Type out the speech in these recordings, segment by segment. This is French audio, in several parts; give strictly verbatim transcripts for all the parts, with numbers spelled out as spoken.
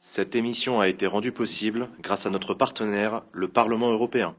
Cette émission a été rendue possible grâce à notre partenaire, le Parlement européen.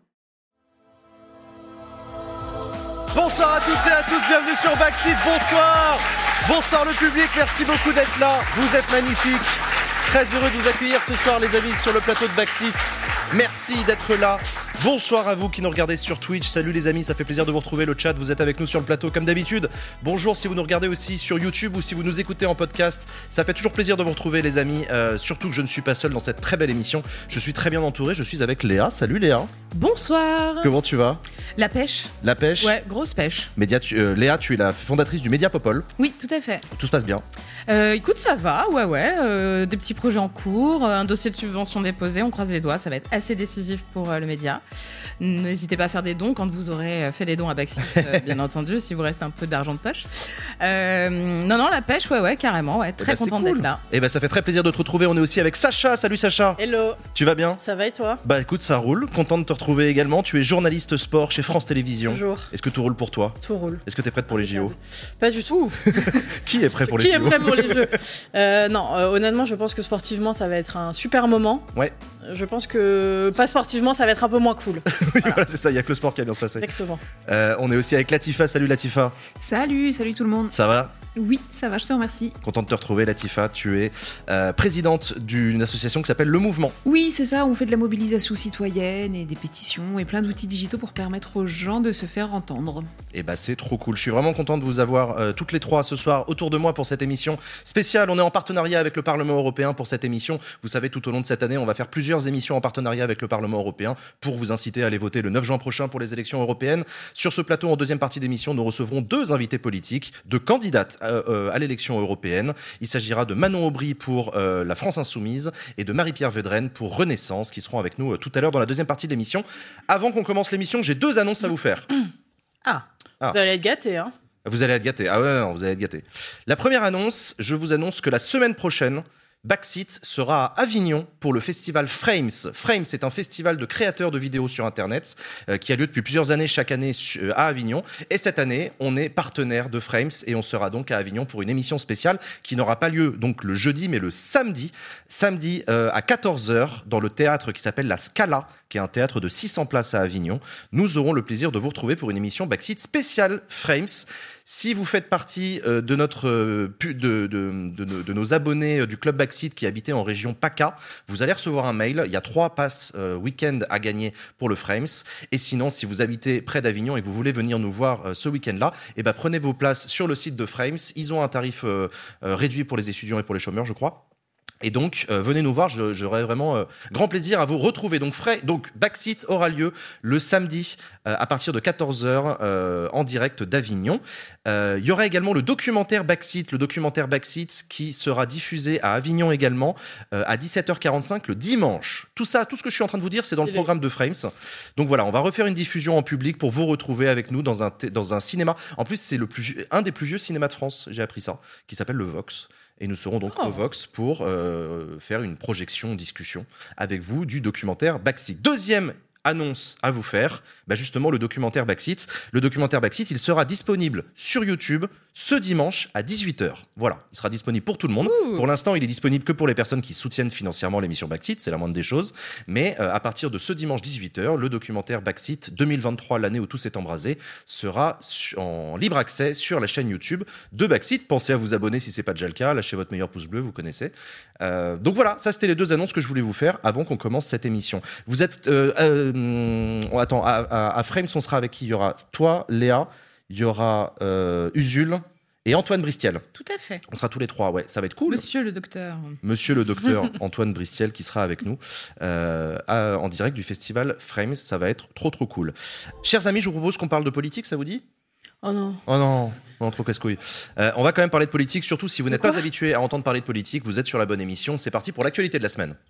Bonsoir à toutes et à tous, bienvenue sur Backseat, bonsoir. Bonsoir le public, merci beaucoup d'être là, vous êtes magnifiques. Très heureux de vous accueillir ce soir les amis sur le plateau de Backseat. Merci d'être là. Bonsoir à vous qui nous regardez sur Twitch. Salut les amis, ça fait plaisir de vous retrouver. Le chat, vous êtes avec nous sur le plateau comme d'habitude. Bonjour si vous nous regardez aussi sur YouTube ou si vous nous écoutez en podcast. Ça fait toujours plaisir de vous retrouver les amis. Euh, surtout que je ne suis pas seul dans cette très belle émission. Je suis très bien entouré. Je suis avec Léa. Salut Léa. Bonsoir. Comment tu vas ? La pêche. La pêche ? Ouais, grosse pêche. Média, tu, euh, Léa, tu es la fondatrice du Média Popol. Oui, tout à fait. Tout se passe bien ? Euh, écoute, ça va, ouais, ouais. Euh, des petits projets en cours, un dossier de subvention déposé. On croise les doigts, ça va être assez décisif pour euh, le média. N'hésitez pas à faire des dons quand vous aurez fait des dons à Backseat, euh, bien entendu, si vous reste un peu d'argent de poche. Euh, non, non, la pêche, ouais, ouais, carrément, ouais. Très bah, contente cool. d'être là. Et bah ça fait très plaisir de te retrouver. On est aussi avec Sacha. Salut Sacha. Hello. Tu vas bien ? Ça va et toi ? Bah écoute, ça roule. Content de te retrouver également. Tu es journaliste sport chez France Télévisions. Toujours. Est-ce que tout roule pour toi ? Tout roule. Est-ce que t'es prête pour les J O ? Pas du tout. Qui est prêt pour les Qui J O ? est prêt pour les Jeux ? euh, Non, euh, honnêtement, je pense que sportivement, ça va être un super moment. Ouais. Je pense que pas sportivement, ça va être un peu moins cool. Oui, Voilà. voilà, c'est ça. Il y a que le sport qui va bien se passer. Exactement. Euh, on est aussi avec Latifa. Salut Latifa. Salut, salut tout le monde. Ça va ? Oui, ça va, je te remercie. Content de te retrouver, Latifa. Tu es euh, présidente d'une association qui s'appelle Le Mouvement. Oui, c'est ça, on fait de la mobilisation citoyenne et des pétitions et plein d'outils digitaux pour permettre aux gens de se faire entendre. Et bah c'est trop cool. Je suis vraiment content de vous avoir euh, toutes les trois ce soir autour de moi pour cette émission spéciale. On est en partenariat avec le Parlement européen pour cette émission. Vous savez, tout au long de cette année, on va faire plusieurs émissions en partenariat avec le Parlement européen pour vous inciter à aller voter le neuf juin prochain pour les élections européennes. Sur ce plateau, en deuxième partie d'émission, nous recevrons deux invités politiques, deux candidates euh, euh, à l'élection européenne. Il s'agira de Manon Aubry pour euh, la France Insoumise et de Marie-Pierre Vedrenne pour Renaissance qui seront avec nous euh, tout à l'heure dans la deuxième partie de l'émission. Avant qu'on commence l'émission, j'ai deux annonces à vous faire. Ah. Ah. Vous allez être gâtés, hein ? Vous allez être gâtés. Ah ouais, non, vous allez être gâtés. La première annonce, je vous annonce que la semaine prochaine, Backseat sera à Avignon pour le festival Frames. Frames, c'est un festival de créateurs de vidéos sur Internet euh, qui a lieu depuis plusieurs années, chaque année su- euh, à Avignon. Et cette année, on est partenaire de Frames et on sera donc à Avignon pour une émission spéciale qui n'aura pas lieu donc le jeudi, mais le samedi. Samedi euh, à quatorze heures dans le théâtre qui s'appelle La Scala, qui est un théâtre de six cents places à Avignon. Nous aurons le plaisir de vous retrouver pour une émission Backseat spéciale Frames. Si vous faites partie euh, de, notre, euh, pu- de, de, de, de, de nos abonnés euh, du Club Backseat qui habitaient en région PACA, vous allez recevoir un mail. Il y a trois passes euh, week-end à gagner pour le Frames. Et sinon, si vous habitez près d'Avignon et que vous voulez venir nous voir euh, ce week-end-là, eh ben, prenez vos places sur le site de Frames. Ils ont un tarif euh, euh, réduit pour les étudiants et pour les chômeurs, je crois. Et donc, euh, venez nous voir, je, j'aurai vraiment euh, grand plaisir à vous retrouver. Donc, frais, donc Backseat aura lieu le samedi euh, à partir de quatorze heures euh, en direct d'Avignon. Euh, il y aura également le documentaire Backseat, le documentaire Backseat qui sera diffusé à Avignon également euh, à dix-sept heures quarante-cinq le dimanche. Tout ça, tout ce que je suis en train de vous dire, c'est dans le Stylé. programme de Frames. Donc voilà, on va refaire une diffusion en public pour vous retrouver avec nous dans un, t- dans un cinéma. En plus, c'est le plus, un des plus vieux cinémas de France, j'ai appris ça, qui s'appelle le Vox. Et nous serons donc Oh. au Vox pour euh, faire une projection, discussion avec vous du documentaire Backseat. Deuxième annonce à vous faire, bah justement le documentaire Backseat. Le documentaire Backseat, il sera disponible sur YouTube ce dimanche à dix-huit heures. Voilà, il sera disponible pour tout le monde. Ouh. Pour l'instant, il est disponible que pour les personnes qui soutiennent financièrement l'émission Backseat, c'est la moindre des choses. Mais euh, à partir de ce dimanche dix-huit heures, le documentaire Backseat deux mille vingt-trois, l'année où tout s'est embrasé, sera su- en libre accès sur la chaîne YouTube de Backseat. Pensez à vous abonner si c'est pas déjà le cas, lâchez votre meilleur pouce bleu, vous connaissez. Euh, donc voilà, ça c'était les deux annonces que je voulais vous faire avant qu'on commence cette émission. Vous êtes... Euh, euh, hum, attends, à, à, à Frames, on sera avec qui ? Il y aura toi, Léa, il y aura euh, Usul et Antoine Bristiel. Tout à fait. On sera tous les trois, ouais, ça va être cool. Monsieur le docteur. Monsieur le docteur Antoine Bristiel qui sera avec nous euh, à- en direct du festival Frames, ça va être trop trop cool. Chers amis, je vous propose qu'on parle de politique, ça vous dit ? Oh non. Oh non, non, trop casse-couille. Euh, on va quand même parler de politique, surtout si vous n'êtes Quoi pas habitué à entendre parler de politique, vous êtes sur la bonne émission. C'est parti pour l'actualité de la semaine.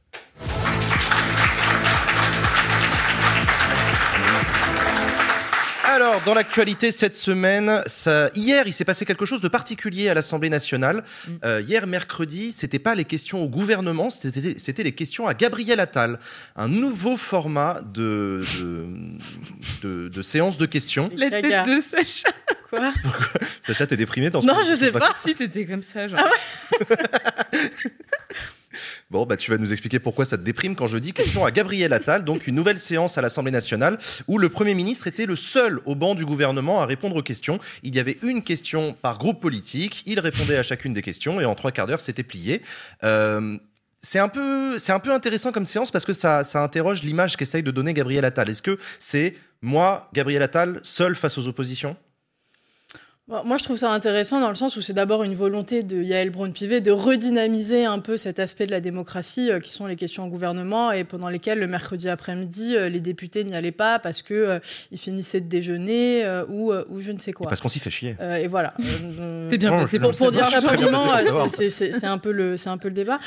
Alors, dans l'actualité cette semaine, ça, hier, il s'est passé quelque chose de particulier à l'Assemblée nationale. Mm. Euh, hier, mercredi, c'était pas les questions au gouvernement, c'était, c'était les questions à Gabriel Attal. Un nouveau format de, de, de, de séance de questions. La Les tête gars. de Sacha. Quoi ? Sacha, t'es déprimé dans ce Non, que- je sais pas. Si t'étais comme ça, genre. Bon, bah, tu vas nous expliquer pourquoi ça te déprime quand je dis question à Gabriel Attal, donc une nouvelle séance à l'Assemblée nationale où le Premier ministre était le seul au banc du gouvernement à répondre aux questions. Il y avait une question par groupe politique, il répondait à chacune des questions et en trois quarts d'heure, c'était plié. Euh, c'est un peu, c'est un peu intéressant comme séance parce que ça, ça interroge l'image qu'essaye de donner Gabriel Attal. Est-ce que c'est moi, Gabriel Attal, seul face aux oppositions ? Moi, je trouve ça intéressant dans le sens où c'est d'abord une volonté de Yaël Braun-Pivet de redynamiser un peu cet aspect de la démocratie euh, qui sont les questions au gouvernement et pendant lesquelles le mercredi après-midi, euh, les députés n'y allaient pas parce que euh, ils finissaient de déjeuner euh, ou, euh, ou je ne sais quoi. Et parce qu'on s'y fait chier. Euh, et voilà. Euh, T'es bien Non, placé non, pour, pour, pour c'est dire bon, je suis très bien rapidement, placé pour euh, savoir. c'est, c'est, c'est un peu le, c'est un peu le débat.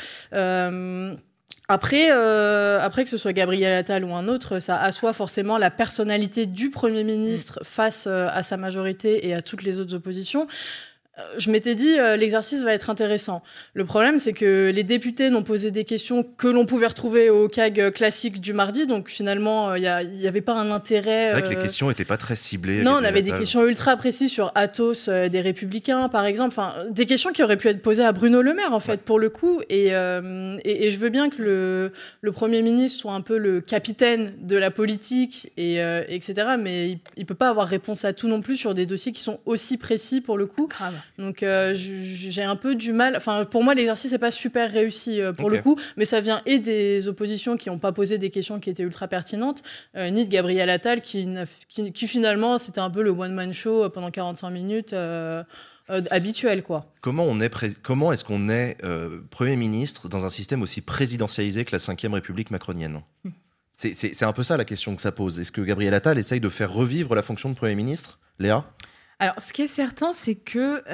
Euh, Après, euh, après que ce soit Gabriel Attal ou un autre, ça assoit forcément la personnalité du Premier ministre face euh, à sa majorité et à toutes les autres oppositions. Euh, je m'étais dit, euh, l'exercice va être intéressant. Le problème, c'est que les députés n'ont posé des questions que l'on pouvait retrouver au C A G classique du mardi, donc finalement, il euh, n'y avait pas un intérêt... C'est vrai que les euh, questions n'étaient pas très ciblées. Non, on Gabriel avait des Attal. questions ultra précises sur Athos euh, des Républicains, par exemple. Enfin, des questions qui auraient pu être posées à Bruno Le Maire, en fait, Ouais. pour le coup. Et, euh, et, et je veux bien que le, le Premier ministre soit un peu le capitaine de la politique, et, euh, et cetera. Mais il, il peut pas avoir réponse à tout non plus sur des dossiers qui sont aussi précis, pour le coup. Grave. Donc, euh, j'ai un peu du mal. Enfin, pour moi, l'exercice n'est pas super réussi, euh, pour Ok. le coup. Mais ça vient et des oppositions qui n'ont pas posé des questions qui étaient ultra pertinentes, euh, ni de Gabriel Attal qui, n'a- qui, qui finalement, c'était un peu le one-man show pendant quarante-cinq minutes euh, euh, habituel, quoi. Comment, on est pré- comment est-ce qu'on est euh, Premier ministre dans un système aussi présidentialisé que la cinquième République macronienne ? C'est, c'est, c'est un peu ça la question que ça pose. Est-ce que Gabriel Attal essaye de faire revivre la fonction de Premier ministre ? Léa ? Alors, ce qui est certain, c'est que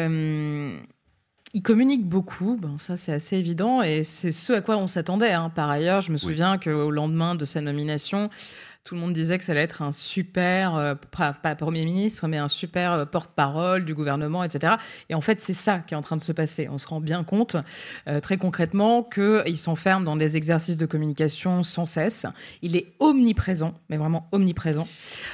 euh, il communique beaucoup. Bon, ça, c'est assez évident, et c'est ce à quoi on s'attendait. Hein. Par ailleurs, je me souviens qu'au lendemain de sa nomination, tout le monde disait que ça allait être un super, euh, pas, pas Premier ministre, mais un super euh, porte-parole du gouvernement, et cetera. Et en fait, c'est ça qui est en train de se passer. On se rend bien compte, euh, très concrètement, qu'il s'enferme dans des exercices de communication sans cesse. Il est omniprésent, mais vraiment omniprésent.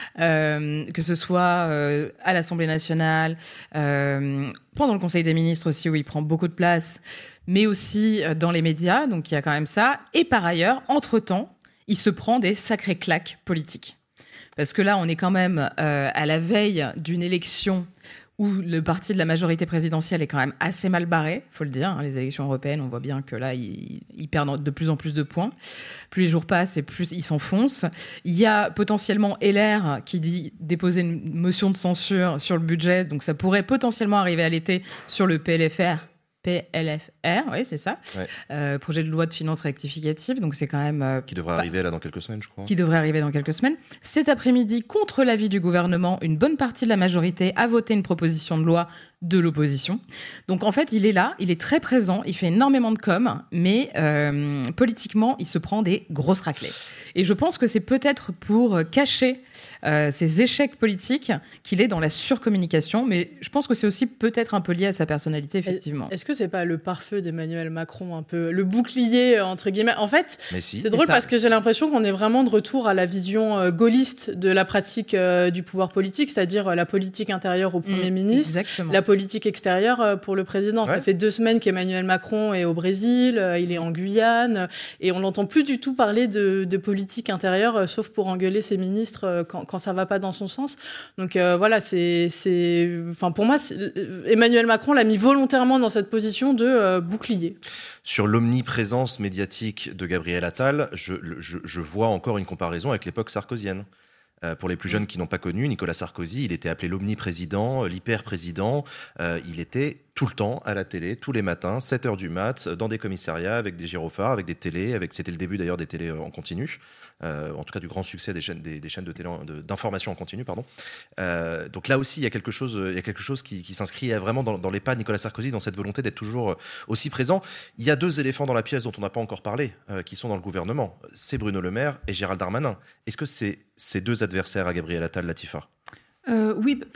Euh, que ce soit euh, à l'Assemblée nationale, euh, pendant le Conseil des ministres aussi, où il prend beaucoup de place, mais aussi euh, dans les médias, donc il y a quand même ça. Et par ailleurs, entre-temps, il se prend des sacrées claques politiques. Parce que là, on est quand même euh, à la veille d'une élection où le parti de la majorité présidentielle est quand même assez mal barré, faut le dire. Hein, les élections européennes, on voit bien que là, ils, ils perdent de plus en plus de points. Plus les jours passent et plus ils s'enfoncent. Il y a potentiellement L R qui dit déposer une motion de censure sur le budget, donc ça pourrait potentiellement arriver à l'été sur le P L F R. P L F R, oui, c'est ça. Ouais. Euh, projet de loi de finances rectificative, donc c'est quand même... euh, Qui devrait Bah, arriver là dans quelques semaines, je crois. qui devrait arriver dans quelques semaines. Cet après-midi, contre l'avis du gouvernement, une bonne partie de la majorité a voté une proposition de loi de l'opposition. Donc en fait, il est là, il est très présent, il fait énormément de com, mais euh, politiquement, il se prend des grosses raclées. Et je pense que c'est peut-être pour cacher euh, ses échecs politiques qu'il est dans la surcommunication, mais je pense que c'est aussi peut-être un peu lié à sa personnalité, effectivement. Est-ce que c'est pas le pare-feu d'Emmanuel Macron, un peu le bouclier, euh, entre guillemets? En fait, Mais si. c'est drôle ça. parce que j'ai l'impression qu'on est vraiment de retour à la vision euh, gaulliste de la pratique euh, du pouvoir politique, c'est-à-dire euh, la politique intérieure au Premier Mmh, ministre, exactement. la politique extérieure euh, pour le président. Ça Ouais. fait deux semaines qu'Emmanuel Macron est au Brésil, euh, il est en Guyane, euh, et on n'entend plus du tout parler de, de politique intérieure, euh, sauf pour engueuler ses ministres euh, quand, quand ça va pas dans son sens. Donc euh, voilà, c'est, c'est, enfin pour moi, c'est- Emmanuel Macron l'a mis volontairement dans cette position de euh, bouclier. Sur l'omniprésence médiatique de Gabriel Attal, je, je- je vois encore une comparaison avec l'époque sarkozienne. Euh, pour les plus jeunes qui n'ont pas connu, Nicolas Sarkozy, il était appelé l'omniprésident, l'hyper-président. Euh, il était tout le temps à la télé, tous les matins, sept heures du mat, dans des commissariats, avec des gyrophares, avec des télés. Avec, c'était le début d'ailleurs des télés en continu. Euh, en tout cas du grand succès des chaînes, des, des chaînes de télé, de, d'information en continu. Pardon. Euh, donc là aussi, il y a quelque chose, il y a quelque chose qui, qui s'inscrit vraiment dans, dans les pas de Nicolas Sarkozy, dans cette volonté d'être toujours aussi présent. Il y a deux éléphants dans la pièce dont on n'a pas encore parlé, euh, qui sont dans le gouvernement. C'est Bruno Le Maire et Gérald Darmanin. Est-ce que c'est ces deux adversaires à Gabriel Attal, Latifa ? Euh, oui, enfin,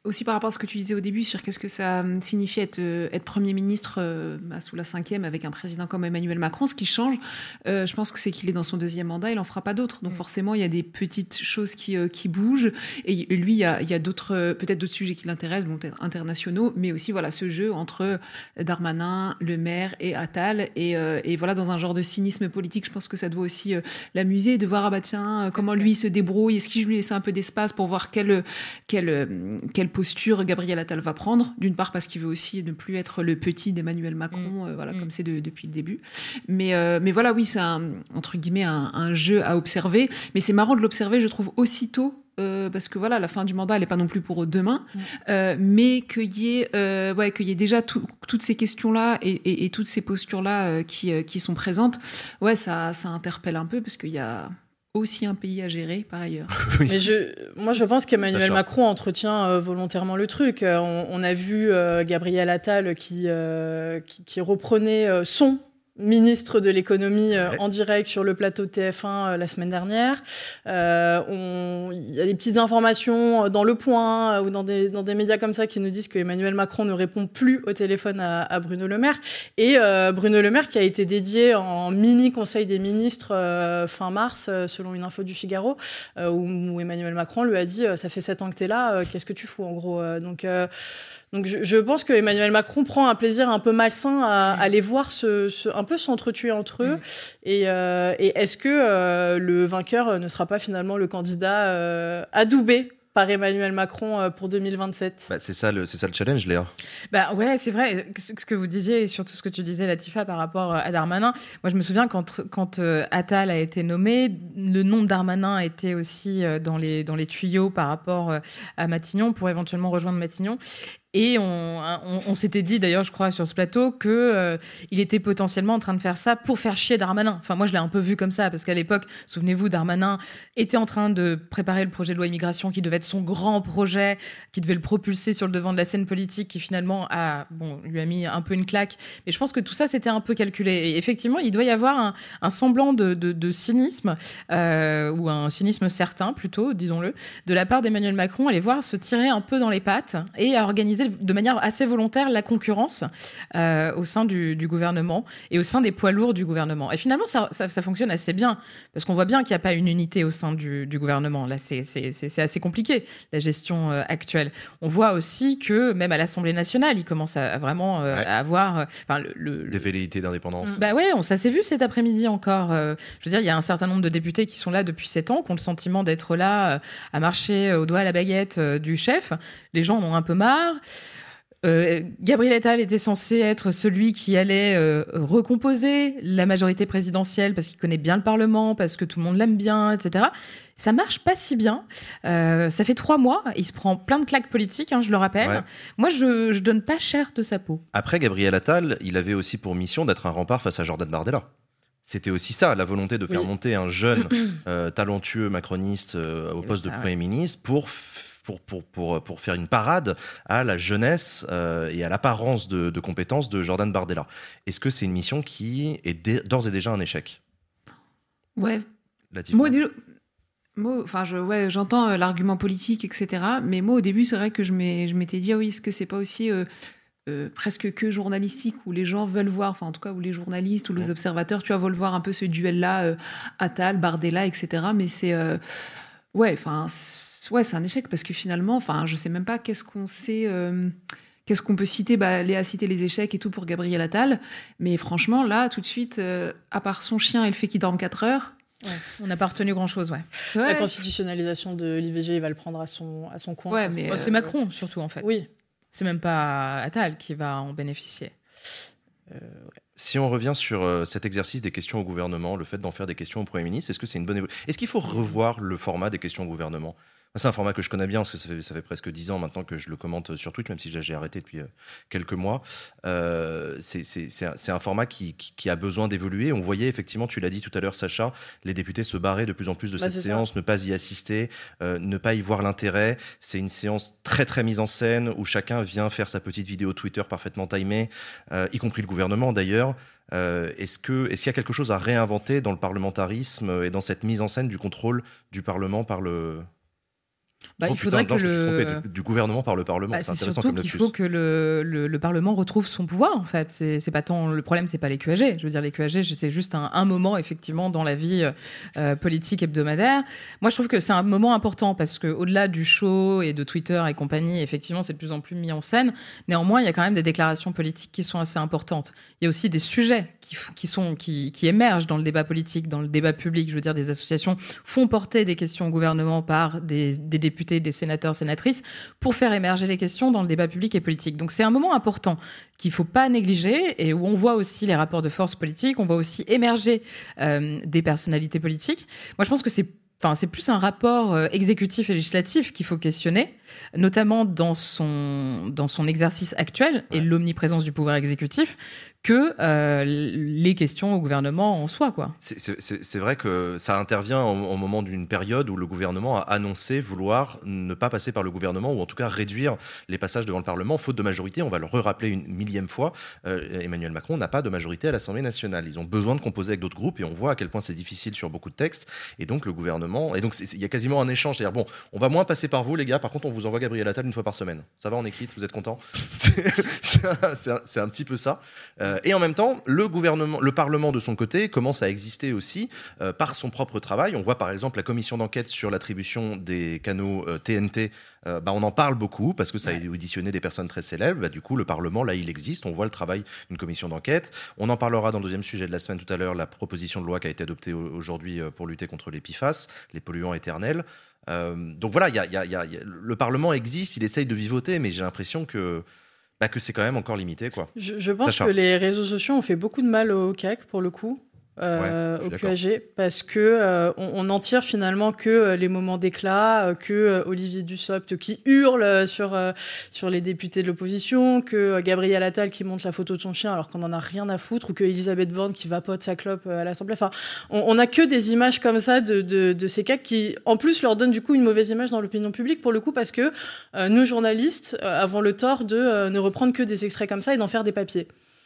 aussi par rapport à ce que tu disais au début sur qu'est-ce que ça signifie être, euh, être Premier ministre euh, bah, sous la cinquième avec un président comme Emmanuel Macron, ce qui change, euh, je pense que c'est qu'il est dans son deuxième mandat, il n'en fera pas d'autres. Donc mmh. forcément, il y a des petites choses qui, euh, qui bougent. Et lui, il y a, il y a d'autres, euh, peut-être d'autres sujets qui l'intéressent, bon, peut-être internationaux, mais aussi voilà, ce jeu entre Darmanin, Le Maire et Attal. Et, euh, et voilà, dans un genre de cynisme politique, je pense que ça doit aussi euh, l'amuser de voir, ah bah tiens, euh, comment lui se débrouille. Est-ce qu'il lui laisse un peu d'espace pour voir quelle, quelle, quelle posture Gabriel Attal va prendre, d'une part parce qu'il veut aussi ne plus être le petit d'Emmanuel Macron, mmh. euh, voilà, mmh. comme c'est de, depuis le début. Mais, euh, mais voilà, oui, c'est un, entre guillemets un, un jeu à observer. Mais c'est marrant de l'observer, je trouve, aussitôt. Euh, parce que voilà, la fin du mandat, elle n'est pas non plus pour demain, mmh. euh, mais qu'il y ait, euh, ouais, qu'il y ait déjà tout, toutes ces questions-là et, et, et toutes ces postures-là euh, qui, euh, qui sont présentes, ouais, ça, ça interpelle un peu parce qu'il y a aussi un pays à gérer par ailleurs. Oui. Mais je, moi, je pense qu'Emmanuel Macron entretient euh, volontairement le truc. Euh, on, on a vu euh, Gabriel Attal qui, euh, qui, qui reprenait euh, son ministre de l'économie euh, ouais. en direct sur le plateau de T F un euh, la semaine dernière. Euh, on... Il y a des petites informations dans Le Point euh, ou dans des, dans des médias comme ça qui nous disent que Emmanuel Macron ne répond plus au téléphone à, à Bruno Le Maire. Et euh, Bruno Le Maire qui a été dédié en mini conseil des ministres euh, fin mars, euh, selon une info du Figaro, euh, où, où Emmanuel Macron lui a dit euh, « ça fait sept ans que t'es là, euh, qu'est-ce que tu fous ?» en gros. Euh, donc... Euh, Donc je, je pense que Emmanuel Macron prend un plaisir un peu malsain à, à les voir se, se, un peu s'entretuer entre eux. Mmh. Et, euh, et est-ce que euh, le vainqueur ne sera pas finalement le candidat euh, adoubé par Emmanuel Macron pour deux mille vingt-sept? Bah, c'est ça le, c'est ça le challenge, Léa. Bah ouais, c'est vrai. Ce que vous disiez et surtout ce que tu disais, Latifa, par rapport à Darmanin. Moi, je me souviens quand, quand euh, Attal a été nommé, le nom de Darmanin était aussi euh, dans les, dans les tuyaux par rapport euh, à Matignon pour éventuellement rejoindre Matignon. Et on, on, on s'était dit, d'ailleurs, je crois, sur ce plateau, qu'il euh, était potentiellement en train de faire ça pour faire chier Darmanin. Enfin, moi, je l'ai un peu vu comme ça, parce qu'à l'époque, souvenez-vous, Darmanin était en train de préparer le projet de loi immigration qui devait être son grand projet, qui devait le propulser sur le devant de la scène politique, qui finalement a, bon, lui a mis un peu une claque. Mais je pense que tout ça, c'était un peu calculé. Et effectivement, il doit y avoir un, un semblant de, de, de cynisme, euh, ou un cynisme certain, plutôt, disons-le, de la part d'Emmanuel Macron, à les voir se tirer un peu dans les pattes et à organiser de manière assez volontaire la concurrence euh, au sein du, du gouvernement et au sein des poids lourds du gouvernement. Et finalement, ça, ça, ça fonctionne assez bien, parce qu'on voit bien qu'il n'y a pas une unité au sein du, du gouvernement. Là, c'est, c'est, c'est, c'est assez compliqué, la gestion euh, actuelle. On voit aussi que, même à l'Assemblée nationale, il commence à, à vraiment euh, ouais. à avoir... Euh, le, le, des velléités d'indépendance. Bah ouais, on, ça s'est vu cet après-midi encore. Euh, je veux dire, il y a un certain nombre de députés qui sont là depuis sept ans, qui ont le sentiment d'être là, euh, à marcher au doigt à la baguette euh, du chef. Les gens en ont un peu marre. Euh, Gabriel Attal était censé être celui qui allait euh, recomposer la majorité présidentielle parce qu'il connaît bien le Parlement, parce que tout le monde l'aime bien, et cetera. Ça marche pas si bien. Euh, ça fait trois mois. Il se prend plein de claques politiques, hein, je le rappelle. Ouais. Moi, je, je donne pas cher de sa peau. Après, Gabriel Attal, il avait aussi pour mission d'être un rempart face à Jordan Bardella. C'était aussi ça, la volonté de faire oui. monter un jeune euh, talentueux macroniste euh, au poste de Premier ouais. ministre pour... Pour, pour, pour, pour faire une parade à la jeunesse euh, et à l'apparence de, de compétences de Jordan Bardella. Est-ce que c'est une mission qui est dé, d'ores et déjà un échec? Ouais. Moi, déjà, moi, enfin, je, ouais, j'entends euh, l'argument politique, et cetera. Mais moi, au début, c'est vrai que je, m'ai, je m'étais dit, ah oui, est-ce que c'est pas aussi euh, euh, presque que journalistique, où les gens veulent voir, enfin, en tout cas, où les journalistes ou les observateurs, tu vois, veulent voir un peu ce duel-là, euh, Attal, Bardella, et cetera. Mais c'est... Euh, ouais, enfin... Ouais, c'est un échec parce que finalement, enfin, je sais même pas qu'est-ce qu'on sait, euh, qu'est-ce qu'on peut citer. Bah, Léa a cité les échecs et tout pour Gabriel Attal, mais franchement, là, tout de suite, euh, à part son chien et le fait qu'il dorme quatre heures, ouais, on n'a pas retenu grand-chose, ouais. La ouais. constitutionnalisation de l'I V G, il va le prendre à son à son coin. Ouais, mais euh, c'est Macron surtout en fait. Oui, c'est même pas Attal qui va en bénéficier. Euh, ouais. Si on revient sur euh, cet exercice des questions au gouvernement, le fait d'en faire des questions au Premier ministre, est-ce que c'est une bonne évolution? Est-ce qu'il faut revoir le format des questions au gouvernement? C'est un format que je connais bien, parce que ça fait, ça fait presque dix ans maintenant que je le commente sur Twitch, même si j'ai arrêté depuis euh, quelques mois. Euh, c'est, c'est, c'est, un, c'est un format qui, qui, qui a besoin d'évoluer. On voyait effectivement, tu l'as dit tout à l'heure, Sacha, les députés se barraient de plus en plus de bah, cette séance, ça. ne pas y assister, euh, ne pas y voir l'intérêt. C'est une séance très très mise en scène, où chacun vient faire sa petite vidéo Twitter parfaitement timée, euh, y compris le gouvernement d'ailleurs. Euh, est-ce que, est-ce qu'il y a quelque chose à réinventer dans le parlementarisme et dans cette mise en scène du contrôle du Parlement par le... Bah, Oh, il faudrait putain, non, que je me suis le... trompé, du, du gouvernement par le Parlement. Bah, c'est c'est intéressant surtout comme qu'il lapsus. faut que le, le, le Parlement retrouve son pouvoir, en fait. C'est, c'est pas tant, le problème, c'est pas les Q A G. Je veux dire, les Q A G, c'est juste un, un moment, effectivement, dans la vie euh, politique hebdomadaire. Moi, je trouve que c'est un moment important parce qu'au-delà du show et de Twitter et compagnie, effectivement, c'est de plus en plus mis en scène. Néanmoins, il y a quand même des déclarations politiques qui sont assez importantes. Il y a aussi des sujets qui, qui, sont, qui, qui émergent dans le débat politique, dans le débat public. Je veux dire, des associations font porter des questions au gouvernement par des, des députés, des sénateurs, sénatrices, pour faire émerger les questions dans le débat public et politique. Donc c'est un moment important qu'il ne faut pas négliger et où on voit aussi les rapports de force politiques, on voit aussi émerger euh, des personnalités politiques. Moi, je pense que c'est Enfin, c'est plus un rapport euh, exécutif et législatif qu'il faut questionner, notamment dans son, dans son exercice actuel et Ouais. l'omniprésence du pouvoir exécutif, que euh, les questions au gouvernement en soi, quoi. C'est, c'est- c'est- c'est vrai que ça intervient au, au moment d'une période où le gouvernement a annoncé vouloir ne pas passer par le gouvernement ou en tout cas réduire les passages devant le Parlement, faute de majorité. On va le re-rappeler une millième fois. Euh, Emmanuel Macron n'a pas de majorité à l'Assemblée nationale. Ils ont besoin de composer avec d'autres groupes et on voit à quel point c'est difficile sur beaucoup de textes. Et donc le gouvernement, et donc c'est- c'est- il y a quasiment un échange. C'est-à-dire bon, on va moins passer par vous les gars. Par contre, on vous envoie Gabriel Attal une fois par semaine. Ça va, on est quitte, vous êtes content. C'est c'est un, c'est un- c'est un petit peu ça. Euh, et en même temps, le gouvernement, le Parlement de son côté commence à exister aussi euh, par son propre travail. On voit par exemple la commission d'enquête sur l'attribution des canaux euh, T N T. Euh, bah, on en parle beaucoup parce que ça a auditionné des personnes très célèbres. Bah, du coup, le Parlement, là, il existe. On voit le travail d'une commission d'enquête. On en parlera dans le deuxième sujet de la semaine tout à l'heure, la proposition de loi qui a été adoptée au- aujourd'hui euh, pour lutter contre les P F A S, les polluants éternels. Euh, donc voilà, il y a- il y a- il y a- il y a- le Parlement existe, il essaye de vivoter, mais j'ai l'impression que, bah, que c'est quand même encore limité, quoi. Je, je pense Sacha. que les réseaux sociaux ont fait beaucoup de mal au C A C pour le coup. Euh, Ouais, je suis au d'accord. Q A G parce que euh, on, on en tire finalement que euh, les moments d'éclat, euh, que euh, Olivier Dussopt qui hurle euh, sur euh, sur les députés de l'opposition, que euh, Gabriel Attal qui montre la photo de son chien alors qu'on en a rien à foutre, ou que Elisabeth Borne qui vapote sa clope euh, à l'Assemblée. Enfin, on, on a que des images comme ça de de, de ces C A C qui en plus leur donnent du coup une mauvaise image dans l'opinion publique pour le coup parce que euh, nous journalistes euh, avons le tort de euh, ne reprendre que des extraits comme ça et d'en faire des papiers.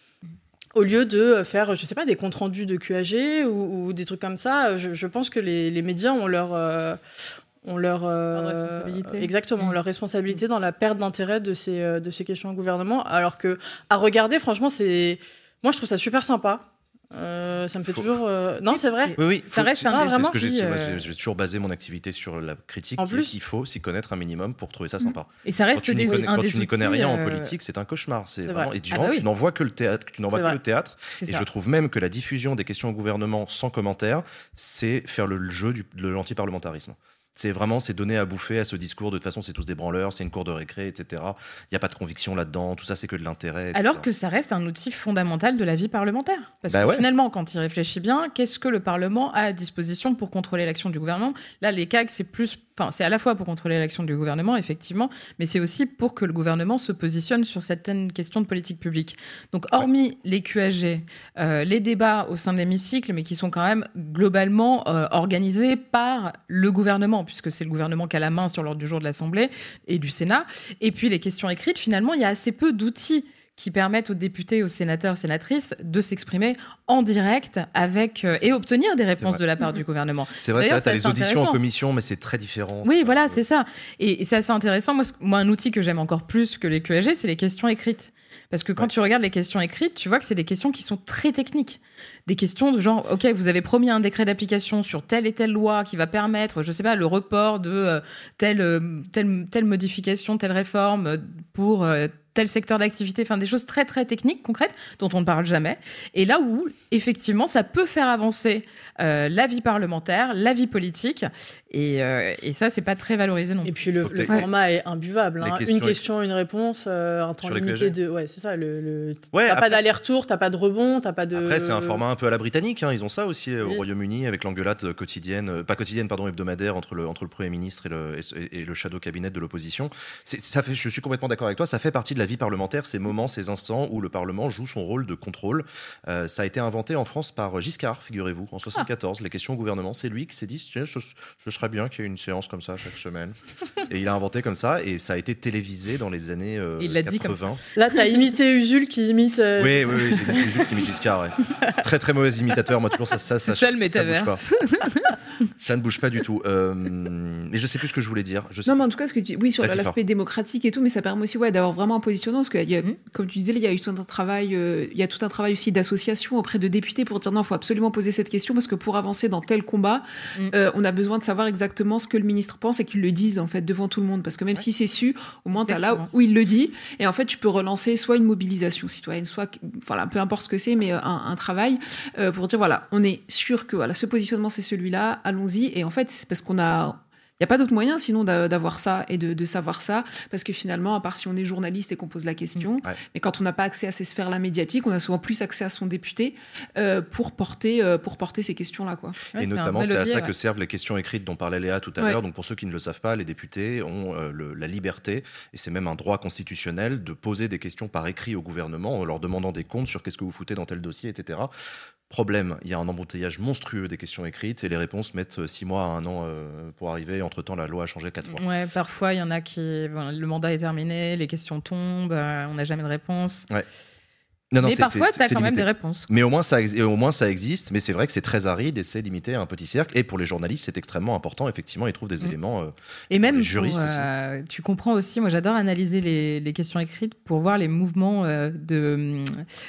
Au lieu de faire, je sais pas, des comptes rendus de Q A G ou, ou des trucs comme ça, je, je pense que les, les médias ont leur, euh, ont leur, euh, Leur responsabilité. exactement, Mm. leur responsabilité dans la perte d'intérêt de ces, euh, de ces questions au gouvernement. Alors que à regarder, franchement, c'est, moi, je trouve ça super sympa. Euh, ça me fait Faut- toujours. euh, Non, Oui, c'est vrai. Oui, oui. Ça faut- reste c'est- un c'est- c'est vraiment ce que j'ai, outil, moi, euh, j'ai, j'ai toujours basé mon activité sur la critique. En qui- plus. il faut s'y connaître un minimum pour trouver ça sympa. Et ça Quand reste tu n'y des, connais, un quand des tu n'y connais outils, rien en euh, politique, c'est un cauchemar. C'est c'est vraiment, vrai. et tu, Ah vraiment, bah oui. tu n'en vois que le théâtre. Tu n'en vois C'est que vrai. le théâtre. c'est Et ça. je trouve même que la diffusion des questions au gouvernement sans commentaire, c'est faire le jeu du, de l'antiparlementarisme. C'est vraiment, c'est donner à bouffer à ce discours de toute façon, c'est tous des branleurs, c'est une cour de récré, et cetera. Il n'y a pas de conviction là-dedans, tout ça, c'est que de l'intérêt. et cetera. Alors que ça reste un outil fondamental de la vie parlementaire. Parce Bah que ouais. finalement, quand il réfléchit bien, qu'est-ce que le Parlement a à disposition pour contrôler l'action du gouvernement ? Là, les C A C, c'est plus, enfin, c'est à la fois pour contrôler l'action du gouvernement, effectivement, mais c'est aussi pour que le gouvernement se positionne sur certaines questions de politique publique. Donc, hormis les Q A G, euh, les débats au sein de l'hémicycle, mais qui sont quand même globalement euh, organisés par le gouvernement, puisque c'est le gouvernement qui a la main sur l'ordre du jour de l'Assemblée et du Sénat. Et puis les questions écrites, finalement, il y a assez peu d'outils qui permettent aux députés, aux sénateurs, sénatrices de s'exprimer en direct avec euh, et obtenir des réponses vrai. de la part du gouvernement. C'est vrai, c'est D'ailleurs, vrai, t'as c'est les assez auditions en intéressant. commission, mais c'est très différent. Oui, C'est voilà, pas- c'est ça. Et, et c'est assez intéressant. Moi, ce- moi, un outil que j'aime encore plus que les Q A G, c'est les questions écrites. Parce que quand Ouais. tu regardes les questions écrites, tu vois que c'est des questions qui sont très techniques. Des questions de genre, OK, vous avez promis un décret d'application sur telle et telle loi qui va permettre, je sais pas, le report de euh, telle, euh, telle, telle modification, telle réforme euh, pour euh, tel secteur d'activité, enfin des choses très très techniques, concrètes, dont on ne parle jamais. Et là où, effectivement, ça peut faire avancer euh, la vie parlementaire, la vie politique, et, euh, et ça, c'est pas très valorisé non Et plus. puis le, Donc le les- format est imbuvable. les hein. questions- Une question, une réponse, euh, un temps Sur les limité Q A G. de. Ouais, c'est ça. Le, le... Ouais, t'as après, pas d'aller-retour, t'as pas de rebond, t'as pas de. Après, c'est un format un peu à la britannique. Hein. Ils ont ça aussi euh, Oui. au Royaume-Uni avec l'engueulade quotidienne, euh, pas quotidienne, pardon, hebdomadaire entre le, entre le Premier ministre et le, et, et le shadow cabinet de l'opposition. C'est, ça fait, je suis complètement d'accord avec toi. Ça fait partie de la vie parlementaire, ces moments, ces instants où le Parlement joue son rôle de contrôle. Euh, ça a été inventé en France par Giscard, figurez-vous, en soixante-quatorze. Ah. Les questions au gouvernement, c'est lui qui s'est dit ce, ce serait bien qu'il y ait une séance comme ça chaque semaine. Et il a inventé comme ça, et ça a été télévisé dans les années euh, il l'a quatre-vingts. Dit comme ça. Là, t'as imité Usul qui imite. Euh... Oui, oui, oui, j'ai Usul qui imite Giscard. Ouais. Très, très mauvais imitateur. Moi, toujours, ça, ça, ça, ça, ça, ça bouge pas. Ça ne bouge pas du tout. Euh, mais je sais plus ce que je voulais dire. Je sais non, mais en tout cas, ce que tu... oui, sur Latifa. L'aspect démocratique et tout, mais ça permet aussi ouais, d'avoir vraiment un positionnement. Parce que, y a, mmh. comme tu disais, il y a eu tout un travail, euh, il y a tout un travail aussi d'association auprès de députés pour dire non, il faut absolument poser cette question parce que pour avancer dans tel combat, mmh. euh, on a besoin de savoir exactement ce que le ministre pense et qu'il le dise en fait devant tout le monde. Parce que même ouais. si c'est su, au moins tu as là où, où il le dit. Et en fait, tu peux relancer soit une mobilisation citoyenne, soit, voilà, peu importe ce que c'est, mais un, un travail euh, pour dire voilà, on est sûr que voilà, ce positionnement c'est celui-là, allons-y. Et en fait, c'est parce qu'on a il n'y a pas d'autre moyen sinon d'avoir ça et de, de savoir ça, parce que finalement, à part si on est journaliste et qu'on pose la question, ouais. mais quand on n'a pas accès à ces sphères-là médiatiques, on a souvent plus accès à son député euh, pour, porter, euh, pour porter ces questions-là. Quoi. Ouais, et notamment, c'est à ça ouais. que servent les questions écrites dont parlait Léa tout à ouais. l'heure. Donc pour ceux qui ne le savent pas, les députés ont euh, le, la liberté, et c'est même un droit constitutionnel, de poser des questions par écrit au gouvernement en leur demandant des comptes sur qu'est-ce que vous foutez dans tel dossier, et cetera. Problème, il y a un embouteillage monstrueux des questions écrites et les réponses mettent six mois à un an euh, pour arriver. Entre-temps, la loi a changé quatre fois. Ouais, parfois, il y en a qui... Bon, le mandat est terminé, les questions tombent, euh, on n'a jamais de réponse. Ouais. Non, non, mais parfois, tu as quand limité. Même des réponses. Mais au moins, ça, au moins, ça existe. Mais c'est vrai que c'est très aride et c'est limité à un petit cercle. Et pour les journalistes, c'est extrêmement important. Effectivement, ils trouvent des mmh. éléments. Euh, et même les juristes pour, euh, aussi. Tu comprends aussi, moi j'adore analyser les, les questions écrites pour voir les mouvements euh, de,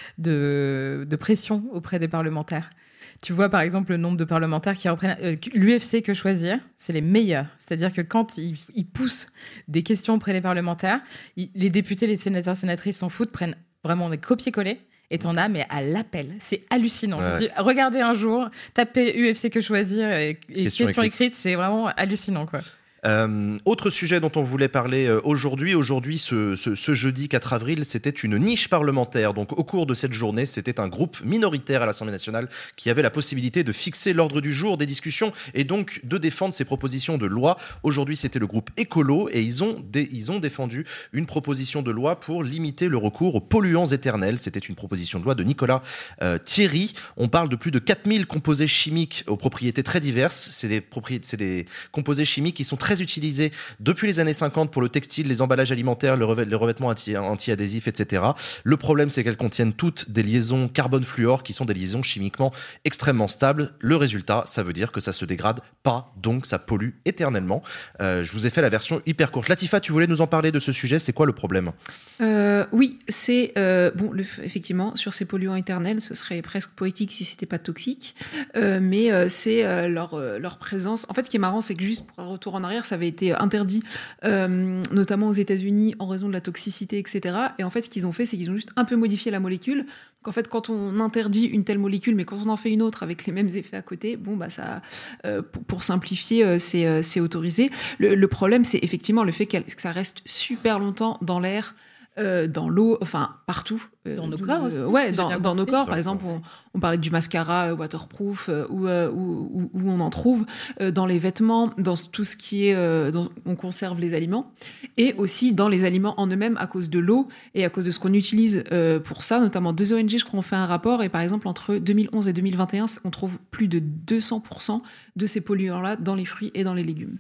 de, de pression auprès des parlementaires. Tu vois, par exemple, le nombre de parlementaires qui reprennent euh, l'U F C Que Choisir, c'est les meilleurs. C'est-à-dire que quand ils, ils poussent des questions auprès des parlementaires, ils, les députés, les sénateurs, sénatrices s'en foutent, prennent vraiment des copier-coller. Et t'en as, mais à l'appel. C'est hallucinant. Ouais. Je dis, regardez un jour, tapez U F C Que Choisir et, et questions écrites, écrites c'est vraiment hallucinant, quoi. Euh, autre sujet dont on voulait parler euh, aujourd'hui, aujourd'hui ce, ce, ce jeudi quatre avril, c'était une niche parlementaire. Donc au cours de cette journée, c'était un groupe minoritaire à l'Assemblée nationale qui avait la possibilité de fixer l'ordre du jour des discussions et donc de défendre ses propositions de loi. Aujourd'hui, c'était le groupe Écolo et ils ont, dé, ils ont défendu une proposition de loi pour limiter le recours aux polluants éternels. C'était une proposition de loi de Nicolas euh, Thierry. On parle de plus de quatre mille composés chimiques aux propriétés très diverses. C'est des, propriétés, c'est des composés chimiques qui sont très utilisés depuis les années cinquante pour le textile, les emballages alimentaires, le revêt, les revêtements anti, anti-adhésifs, et cetera. Le problème, c'est qu'elles contiennent toutes des liaisons carbone-fluor qui sont des liaisons chimiquement extrêmement stables. Le résultat, ça veut dire que ça se dégrade pas, donc ça pollue éternellement. Euh, je vous ai fait la version hyper courte. Latifa, tu voulais nous en parler de ce sujet, c'est quoi le problème ? euh, Oui, c'est... Euh, bon, le, effectivement, sur ces polluants éternels, ce serait presque poétique si c'était pas toxique, euh, mais euh, c'est euh, leur, euh, leur présence... En fait, ce qui est marrant, c'est que juste pour un retour en arrière, ça avait été interdit, euh, notamment aux États-Unis, en raison de la toxicité, et cetera. Et en fait, ce qu'ils ont fait, c'est qu'ils ont juste un peu modifié la molécule. Donc, en fait, quand on interdit une telle molécule, mais quand on en fait une autre avec les mêmes effets à côté, bon, bah, ça, euh, pour, pour simplifier, euh, c'est, euh, c'est autorisé. Le, le problème, c'est effectivement le fait que ça reste super longtemps dans l'air, Euh, dans l'eau, enfin partout. Euh, dans nos corps aussi. Euh, ouais, dans, dans nos corps. Par exemple, on, on parlait du mascara euh, waterproof, euh, où, euh, où, où, où on en trouve, euh, dans les vêtements, dans tout ce qui est... Euh, dans, on conserve les aliments, et aussi dans les aliments en eux-mêmes à cause de l'eau et à cause de ce qu'on utilise euh, pour ça. Notamment deux O N G, je crois, ont fait un rapport, et par exemple, entre deux mille onze et deux mille vingt et un, on trouve plus de deux cents pour cent de ces polluants-là dans les fruits et dans les légumes.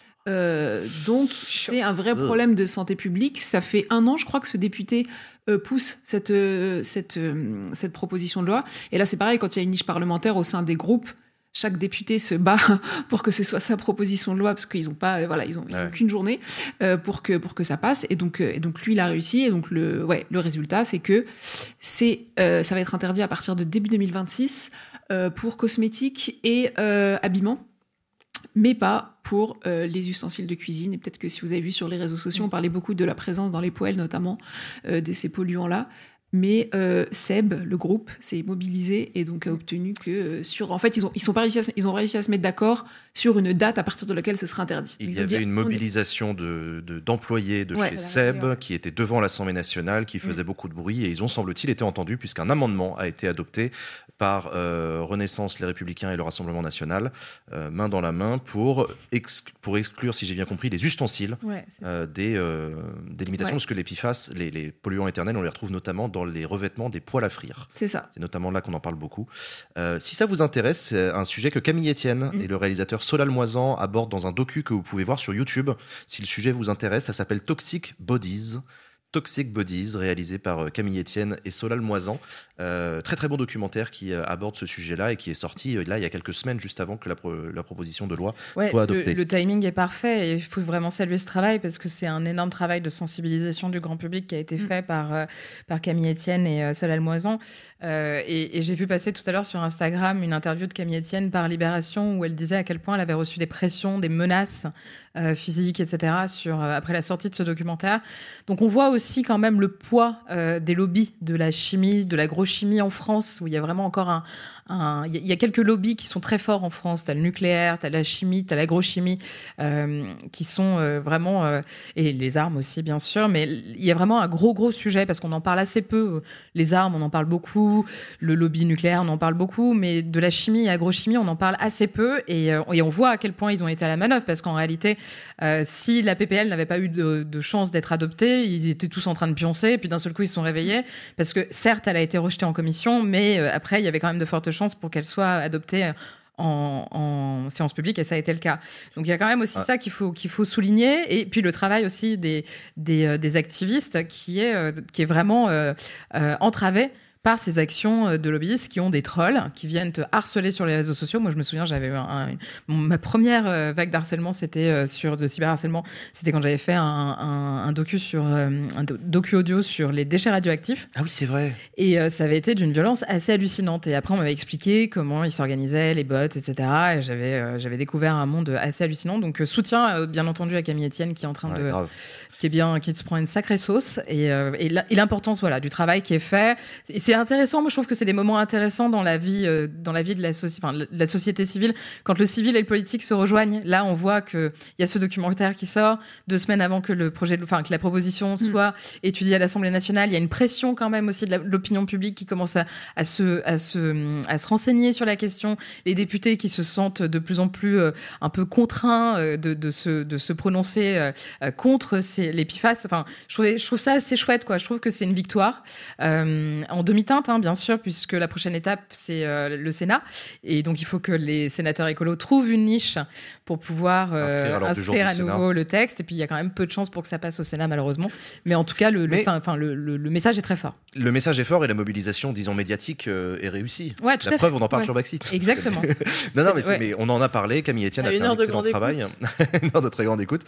Euh, donc c'est un vrai problème de santé publique. Ça fait un an, je crois, que ce député euh, pousse cette, euh, cette, euh, cette proposition de loi. Et là, c'est pareil, quand il y a une niche parlementaire au sein des groupes, chaque député se bat pour que ce soit sa proposition de loi, parce qu'ils n'ont pas, euh, voilà, ils ont, ils ont ouais. qu'une journée euh, pour que pour que ça passe. Et donc, euh, et donc lui, il a réussi. Et donc le, ouais, le résultat, c'est que c'est, euh, ça va être interdit à partir de début deux mille vingt-six euh, pour cosmétiques et euh, habillement, mais pas pour euh, les ustensiles de cuisine. Et peut-être que si vous avez vu sur les réseaux sociaux, on parlait beaucoup de la présence dans les poêles, notamment, euh, de ces polluants-là. Mais euh, Seb, le groupe, s'est mobilisé et donc a obtenu que euh, sur... En fait, ils ont, ils, sont pas réussi à, ils ont réussi à se mettre d'accord sur une date à partir de laquelle ce sera interdit. Il ils y avait dit, une mobilisation de, de, d'employés de Ouais, chez la Seb ouais. qui étaient devant l'Assemblée nationale, qui faisaient mm. beaucoup de bruit et ils ont, semble-t-il, été entendus puisqu'un amendement a été adopté par euh, Renaissance, les Républicains et le Rassemblement national, euh, main dans la main, pour, ex- pour exclure, si j'ai bien compris, les ustensiles Ouais, euh, des, euh, des limitations, ouais. parce que les P F A S, les, les polluants éternels, on les retrouve notamment dans les revêtements des poêles à frire. C'est ça. C'est notamment là qu'on en parle beaucoup. Euh, si ça vous intéresse, c'est un sujet que Camille Etienne mmh. et le réalisateur Solal Moisan abordent dans un docu que vous pouvez voir sur YouTube. Si le sujet vous intéresse, ça s'appelle Toxic Bodies. Toxic Bodies, réalisé par Camille Etienne et Solal Moisan. Euh, très très bon documentaire qui euh, aborde ce sujet-là et qui est sorti euh, là il y a quelques semaines, juste avant que la, pro- la proposition de loi ouais, soit adoptée. Le, le timing est parfait et il faut vraiment saluer ce travail parce que c'est un énorme travail de sensibilisation du grand public qui a été fait mmh. par, euh, par Camille Etienne et euh, Solal Moisan. Euh, et, et j'ai vu passer tout à l'heure sur Instagram une interview de Camille Etienne par Libération où elle disait à quel point elle avait reçu des pressions, des menaces euh, physiques, et cetera sur, euh, après la sortie de ce documentaire. Donc on voit aussi quand même le poids euh, des lobbies de la chimie, de l'agrochimie en France, où il y a vraiment encore un... un il y a quelques lobbies qui sont très forts en France. T'as le nucléaire, t'as la chimie, t'as l'agrochimie, euh, qui sont euh, vraiment... Euh, et les armes aussi, bien sûr. Mais il y a vraiment un gros, gros sujet, parce qu'on en parle assez peu. Les armes, on en parle beaucoup. Le lobby nucléaire, on en parle beaucoup. Mais de la chimie et agrochimie, on en parle assez peu. Et, euh, et on voit à quel point ils ont été à la manœuvre, parce qu'en réalité, euh, si la P P L n'avait pas eu de, de chance d'être adoptée, ils étaient tous en train de pioncer, et puis d'un seul coup, ils se sont réveillés. Parce que certes, elle a été rejetée en commission, mais euh, après, il y avait quand même de fortes chances pour qu'elle soit adoptée en, en séance publique, et ça a été le cas. Donc il y a quand même aussi ah. ça qu'il faut, qu'il faut souligner, et puis le travail aussi des, des, euh, des activistes qui est, euh, qui est vraiment euh, euh, entravé par ces actions de lobbyistes qui ont des trolls, qui viennent te harceler sur les réseaux sociaux. Moi, je me souviens, j'avais eu un, un, ma première vague d'harcèlement, c'était sur de cyberharcèlement, c'était quand j'avais fait un, un, un docu sur un docu audio sur les déchets radioactifs. Ah oui, c'est vrai. Et euh, ça avait été d'une violence assez hallucinante. Et après, on m'avait expliqué comment ils s'organisaient, les bots, et cetera. Et j'avais, euh, j'avais découvert un monde assez hallucinant. Donc, euh, soutien, euh, bien entendu, à Camille Etienne qui est en train ouais, de... Grave. qui est bien, qui se prend une sacrée sauce, et, euh, et, la, et l'importance, voilà, du travail qui est fait. Et c'est intéressant, moi je trouve que c'est des moments intéressants dans la vie, euh, dans la vie de la, soci- enfin, de la société civile, quand le civil et le politique se rejoignent. Là, on voit que il y a ce documentaire qui sort deux semaines avant que le projet, de, enfin que la proposition soit mmh. étudiée à l'Assemblée nationale. Il y a une pression quand même aussi de, la, de l'opinion publique qui commence à, à se, à se, à se renseigner sur la question. Les députés qui se sentent de plus en plus euh, un peu contraints euh, de, de se, de se prononcer euh, contre ces les P F A S. Enfin, je trouve, je trouve ça assez chouette, quoi. Je trouve que c'est une victoire euh, en demi-teinte, hein, bien sûr, puisque la prochaine étape c'est euh, le Sénat, et donc il faut que les sénateurs écolos trouvent une niche pour pouvoir euh, inscrire, inscrire à nouveau Sénat. Le texte. Et puis il y a quand même peu de chances pour que ça passe au Sénat, malheureusement. Mais en tout cas, le, Mais... le, enfin, le, le, le message est très fort. Le message est fort et la mobilisation, disons médiatique, euh, est réussie. Ouais, tout la à preuve, fait. on en parle ouais. sur Baxit. Exactement. non, non, mais, ouais. mais on en a parlé. Camille Etienne a, a fait un excellent travail, une heure de très grande écoute.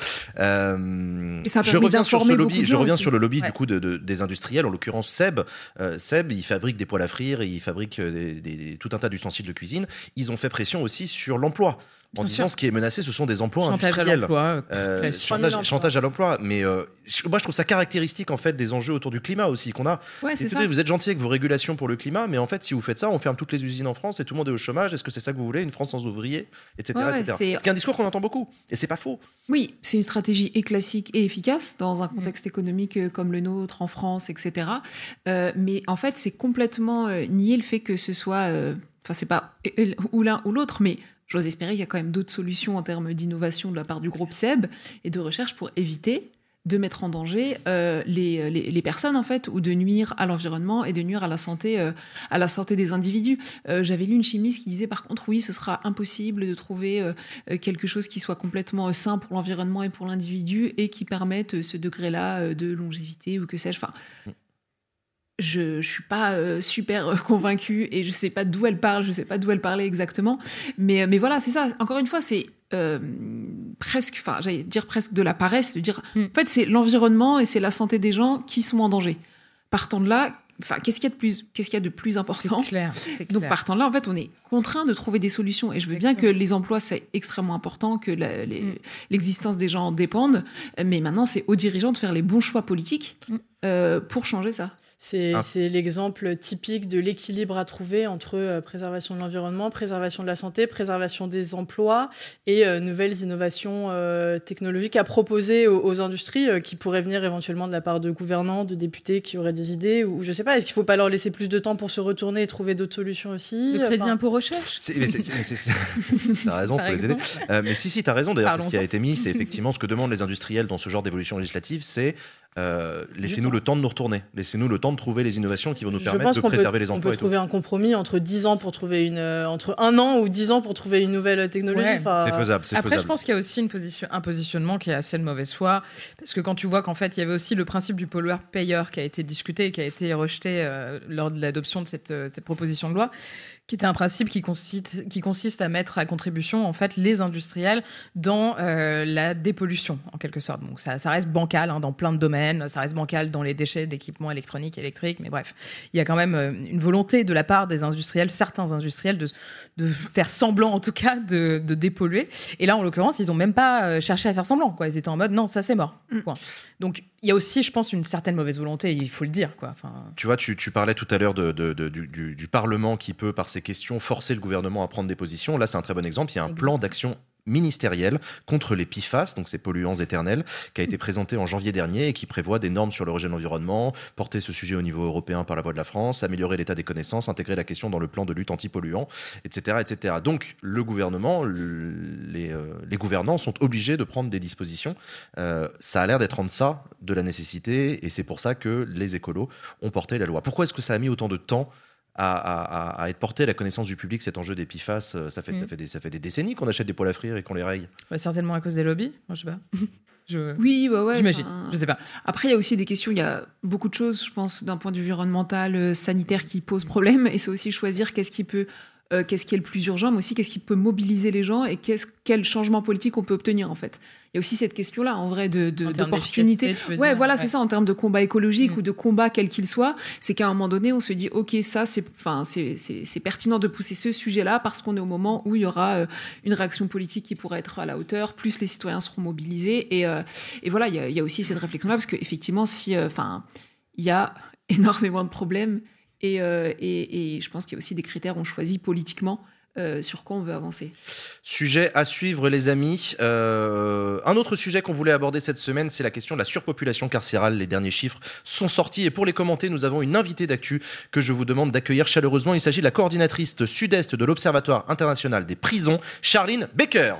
Euh, et ça je reviens sur ce lobby. Je reviens aussi. sur le lobby ouais. du coup de, de, des industriels, en l'occurrence Seb. Euh, Seb, il fabrique des poêles à frire, et il fabrique des, des, des, tout un tas d'ustensiles de cuisine. Ils ont fait pression aussi sur l'emploi. En Bien disant sûr. Ce qui est menacé, ce sont des emplois chantage industriels. À l'emploi, euh, chantage, chantage à l'emploi. Mais euh, moi, je trouve ça caractéristique en fait des enjeux autour du climat aussi qu'on a. Ouais, c'est Écoutez, vous êtes gentils avec vos régulations pour le climat, mais en fait, si vous faites ça, on ferme toutes les usines en France et tout le monde est au chômage. Est-ce que c'est ça que vous voulez, une France sans ouvriers, et cetera, ouais, et cetera. C'est... c'est un discours qu'on entend beaucoup, et c'est pas faux. Oui, c'est une stratégie et classique et efficace dans un contexte mmh. économique comme le nôtre en France, et cetera. Euh, mais en fait, c'est complètement euh, nier le fait que ce soit, enfin, euh, c'est pas ou l'un ou l'autre, mais j'ose espérer qu'il y a quand même d'autres solutions en termes d'innovation de la part du groupe Seb et de recherche pour éviter de mettre en danger euh, les, les, les personnes, en fait, ou de nuire à l'environnement et de nuire à la santé, euh, à la santé des individus. Euh, j'avais lu une chimiste qui disait, par contre, oui, ce sera impossible de trouver euh, quelque chose qui soit complètement sain pour l'environnement et pour l'individu et qui permette ce degré-là de longévité ou que sais-je. Enfin, je ne suis pas euh, super convaincue et je ne sais pas d'où elle parle, je ne sais pas d'où elle parlait exactement. Mais, mais voilà, c'est ça. Encore une fois, c'est euh, presque, enfin, j'allais dire presque de la paresse, de dire, mm. en fait, c'est l'environnement et c'est la santé des gens qui sont en danger. Partant de là, enfin, qu'est-ce qu'il y a de plus, qu'est-ce qu'il y a de plus important ? C'est clair, c'est clair. Donc, partant de là, en fait, on est contraint de trouver des solutions. Et je veux bien que les emplois, c'est extrêmement important, que la, les, mm. l'existence des gens en dépende. Mais maintenant, c'est aux dirigeants de faire les bons choix politiques mm. euh, pour changer ça. C'est, Ah. c'est l'exemple typique de l'équilibre à trouver entre euh, préservation de l'environnement, préservation de la santé, préservation des emplois et euh, nouvelles innovations euh, technologiques à proposer aux, aux industries euh, qui pourraient venir éventuellement de la part de gouvernants, de députés qui auraient des idées, ou je sais pas, est-ce qu'il faut pas leur laisser plus de temps pour se retourner et trouver d'autres solutions aussi? Le crédit Enfin, impôt recherche. C'est- mais c'est- c'est- c'est- c'est- T'as raison, Par faut les aider. exemple. Euh, mais si, si, t'as raison. D'ailleurs, c'est ce qui a Parlons-en. été mis. C'est effectivement ce que demandent les industriels dans ce genre d'évolution législative. C'est euh, laissez-nous temps. le temps de nous retourner. Laissez-nous le temps de trouver les innovations qui vont nous je permettre pense de qu'on peut, préserver les on emplois. peut et tout. trouver un compromis entre dix ans pour trouver une, euh, entre un an ou dix ans pour trouver une nouvelle technologie. Ouais. Enfin, C'est faisable. C'est Après, faisable. je pense qu'il y a aussi une position, un positionnement qui est assez de mauvaise foi, parce que quand tu vois qu'en fait, il y avait aussi le principe du pollueur-payeur qui a été discuté et qui a été rejeté euh, lors de l'adoption de cette, euh, cette proposition de loi, qui était un principe qui consiste, qui consiste à mettre à contribution en fait les industriels dans euh, la dépollution en quelque sorte. Donc ça, ça reste bancal hein, dans plein de domaines, ça reste bancal dans les déchets d'équipements électroniques, électriques, mais bref, il y a quand même euh, une volonté de la part des industriels, certains industriels, de, de faire semblant en tout cas de, de dépolluer. Et là, en l'occurrence, ils n'ont même pas euh, cherché à faire semblant. Quoi. Ils étaient en mode non, ça c'est mort. Mm. Point. Donc il y a aussi, je pense, une certaine mauvaise volonté, il faut le dire. Quoi. Enfin, Tu vois, tu, tu parlais tout à l'heure de, de- de- du, du- du Parlement qui peut, par ces questions, forcer le gouvernement à prendre des positions. Là, c'est un très bon exemple. Il y a un plan d'action ministériel contre les P F A S, donc ces polluants éternels, qui a été présenté en janvier dernier et qui prévoit des normes sur le rejet de l'environnement, porter ce sujet au niveau européen par la voix de la France, améliorer l'état des connaissances, intégrer la question dans le plan de lutte anti-polluants, et cetera, et cetera. Donc le gouvernement, le- les, euh, les gouvernants sont obligés de prendre des dispositions. Euh, ça a l'air d'être en deçà de la nécessité et c'est pour ça que les écolos ont porté la loi. Pourquoi est-ce que ça a mis autant de temps à, à- à- à être porté à la connaissance du public, cet enjeu des P F A S? Ça fait, Mm. ça fait, des, ça fait des décennies qu'on achète des poêles à frire et qu'on les raye. ouais, certainement à cause des lobbies. Moi, je sais pas. Je... Oui, bah ouais. J'imagine. enfin, Je sais pas. Après, il y a aussi des questions, il y a beaucoup de choses, je pense, d'un point de vue environnemental, euh, sanitaire, qui posent problème. Et c'est aussi choisir qu'est-ce qui peut, euh, qu'est-ce qui est le plus urgent, mais aussi qu'est-ce qui peut mobiliser les gens et qu'est-ce, quel changement politique on peut obtenir, en fait. Il y a aussi cette question-là, en vrai, de, de, En termes d'opportunité. d'efficacité, tu veux Ouais, dire. voilà, Ouais. c'est ça, en termes de combat écologique Mm. ou de combat quel qu'il soit. C'est qu'à un moment donné, on se dit, OK, ça, c'est, enfin, c'est, c'est, c'est pertinent de pousser ce sujet-là parce qu'on est au moment où il y aura euh, une réaction politique qui pourrait être à la hauteur, plus les citoyens seront mobilisés. Et, euh, et voilà, il y, a, il y a aussi cette réflexion-là parce qu'effectivement, si, euh, enfin, il y a énormément de problèmes et, euh, et, et je pense qu'il y a aussi des critères qu'on choisit politiquement euh, sur quoi on veut avancer. Sujet à suivre, les amis. Euh, un autre sujet qu'on voulait aborder cette semaine, c'est la question de la surpopulation carcérale. Les derniers chiffres sont sortis et pour les commenter, nous avons une invitée d'actu que je vous demande d'accueillir chaleureusement. Il s'agit de la coordinatrice sud-est de l'Observatoire international des prisons, Charline Baker.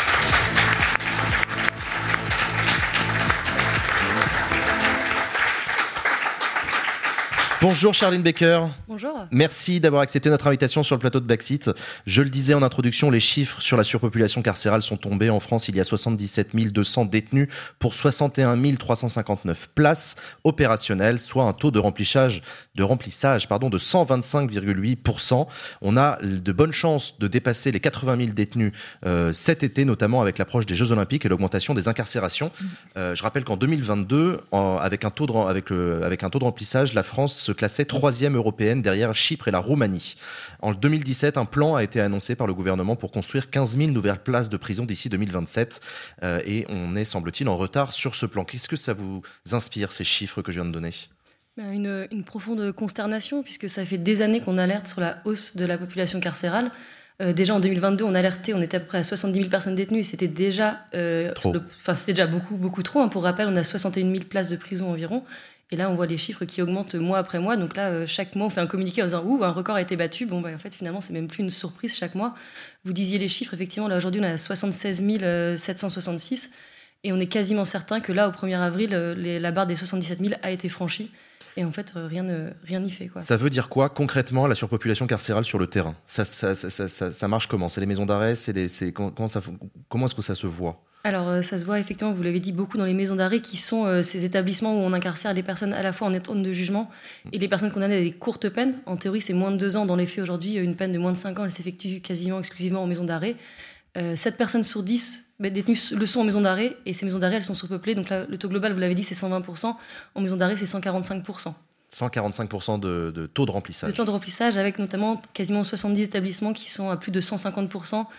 Bonjour Charline Baker. Bonjour. Merci d'avoir accepté notre invitation sur le plateau de Backseat. Je le disais en introduction, les chiffres sur la surpopulation carcérale sont tombés. En France, il y a soixante-dix-sept mille deux cents détenus pour soixante et un mille trois cent cinquante-neuf places opérationnelles, soit un taux de remplissage, de, remplissage, pardon, de cent vingt-cinq virgule huit pour cent. On a de bonnes chances de dépasser les quatre-vingt mille détenus euh, cet été, notamment avec l'approche des Jeux Olympiques et l'augmentation des incarcérations. Euh, je rappelle qu'en deux mille vingt-deux, en, avec, un taux de, avec, le, avec un taux de remplissage, la France se classait troisième européenne derrière Chypre et la Roumanie. En deux mille dix-sept, un plan a été annoncé par le gouvernement pour construire quinze mille nouvelles places de prison d'ici deux mille vingt-sept. Euh, et on est, semble-t-il, en retard sur ce plan. Qu'est-ce que ça vous inspire, ces chiffres que je viens de donner ? Une, une profonde consternation, puisque ça fait des années qu'on alerte sur la hausse de la population carcérale. Euh, déjà en deux mille vingt-deux, on alertait, on était à peu près à soixante-dix mille personnes détenues, et c'était déjà, euh, Trop. le- enfin, c'était déjà beaucoup, beaucoup trop. hein. Pour rappel, on a soixante et une mille places de prison environ. Et là, on voit les chiffres qui augmentent mois après mois. Donc là, euh, chaque mois, on fait un communiqué en disant « Ouh, un record a été battu ». Bon, bah, en fait, finalement, c'est même plus une surprise chaque mois. Vous disiez les chiffres, effectivement, là, aujourd'hui, on est à soixante-seize mille sept cent soixante-six. Et on est quasiment certain que là, au premier avril, euh, les- la barre des soixante-dix-sept mille a été franchie. Et en fait, euh, rien ne- rien n'y fait, quoi. Ça veut dire quoi concrètement, la surpopulation carcérale sur le terrain ? ça, ça, ça, ça, ça- ça marche comment ? C'est les maisons d'arrêt c'est les, c'est, comment, comment ça, fon- comment est-ce que ça se voit ? Alors, euh, ça se voit effectivement, vous l'avez dit, beaucoup dans les maisons d'arrêt qui sont euh, ces établissements où on incarcère des personnes à la fois en attente de jugement et les personnes condamnées à des courtes peines. En théorie, c'est moins de deux ans. Dans les faits, aujourd'hui, une peine de moins de cinq ans, elle s'effectue quasiment exclusivement en maison d'arrêt. Euh, sept personnes sur dix bah, détenues le sont en maison d'arrêt et ces maisons d'arrêt, elles sont surpeuplées. Donc là, le taux global, vous l'avez dit, c'est cent vingt pour cent. En maison d'arrêt, c'est cent quarante-cinq pour cent. cent quarante-cinq pour cent de, de taux de remplissage. Le temps de remplissage avec notamment quasiment soixante-dix établissements qui sont à plus de cent cinquante pour cent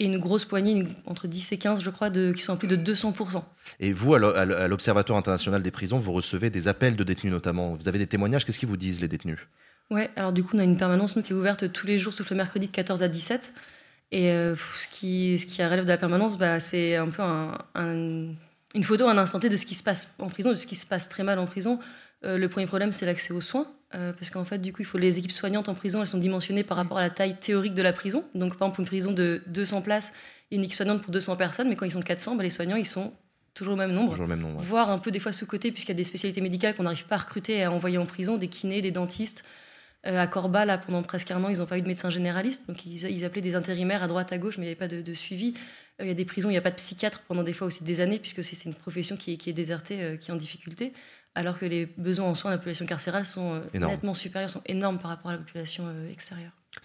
et une grosse poignée, une, entre dix et quinze, je crois, de, qui sont à plus de deux cents pour cent. Et vous, à l'Observatoire international des prisons, vous recevez des appels de détenus notamment. Vous avez des témoignages, qu'est-ce qu'ils vous disent, les détenus ? Ouais, alors du coup, on a une permanence, nous, qui est ouverte tous les jours, sauf le mercredi de quatorze à dix-sept. Et euh, ce, qui, ce qui relève de la permanence, bah, c'est un peu un, un, une photo, un instant T de ce qui se passe en prison, de ce qui se passe très mal en prison. Euh, le premier problème, c'est l'accès aux soins, euh, parce qu'en fait, du coup, il faut les équipes soignantes en prison, elles sont dimensionnées par rapport à la taille théorique de la prison. Donc, par exemple, une prison de deux cents places, une équipe soignante pour deux cents personnes, mais quand ils sont quatre cents, bah, les soignants, ils sont toujours au même nombre, toujours le même nombre, ouais. Voire un peu des fois sous-côté, puisqu'il y a des spécialités médicales qu'on n'arrive pas à recruter et à envoyer en prison, des kinés, des dentistes. Euh, à Corba, là, pendant presque un an, ils n'ont pas eu de médecin généraliste, donc ils, ils appelaient des intérimaires à droite, à gauche, mais il n'y avait pas de, de suivi. Il euh, y a des prisons, il n'y a pas de psychiatre pendant des fois aussi des années, puisque c'est, c'est une profession qui est, qui est désertée, euh, qui est en difficulté, alors que les besoins en soins de la population carcérale sont euh, nettement supérieurs, sont énormes par rapport à la population euh, extérieure. Sacha ?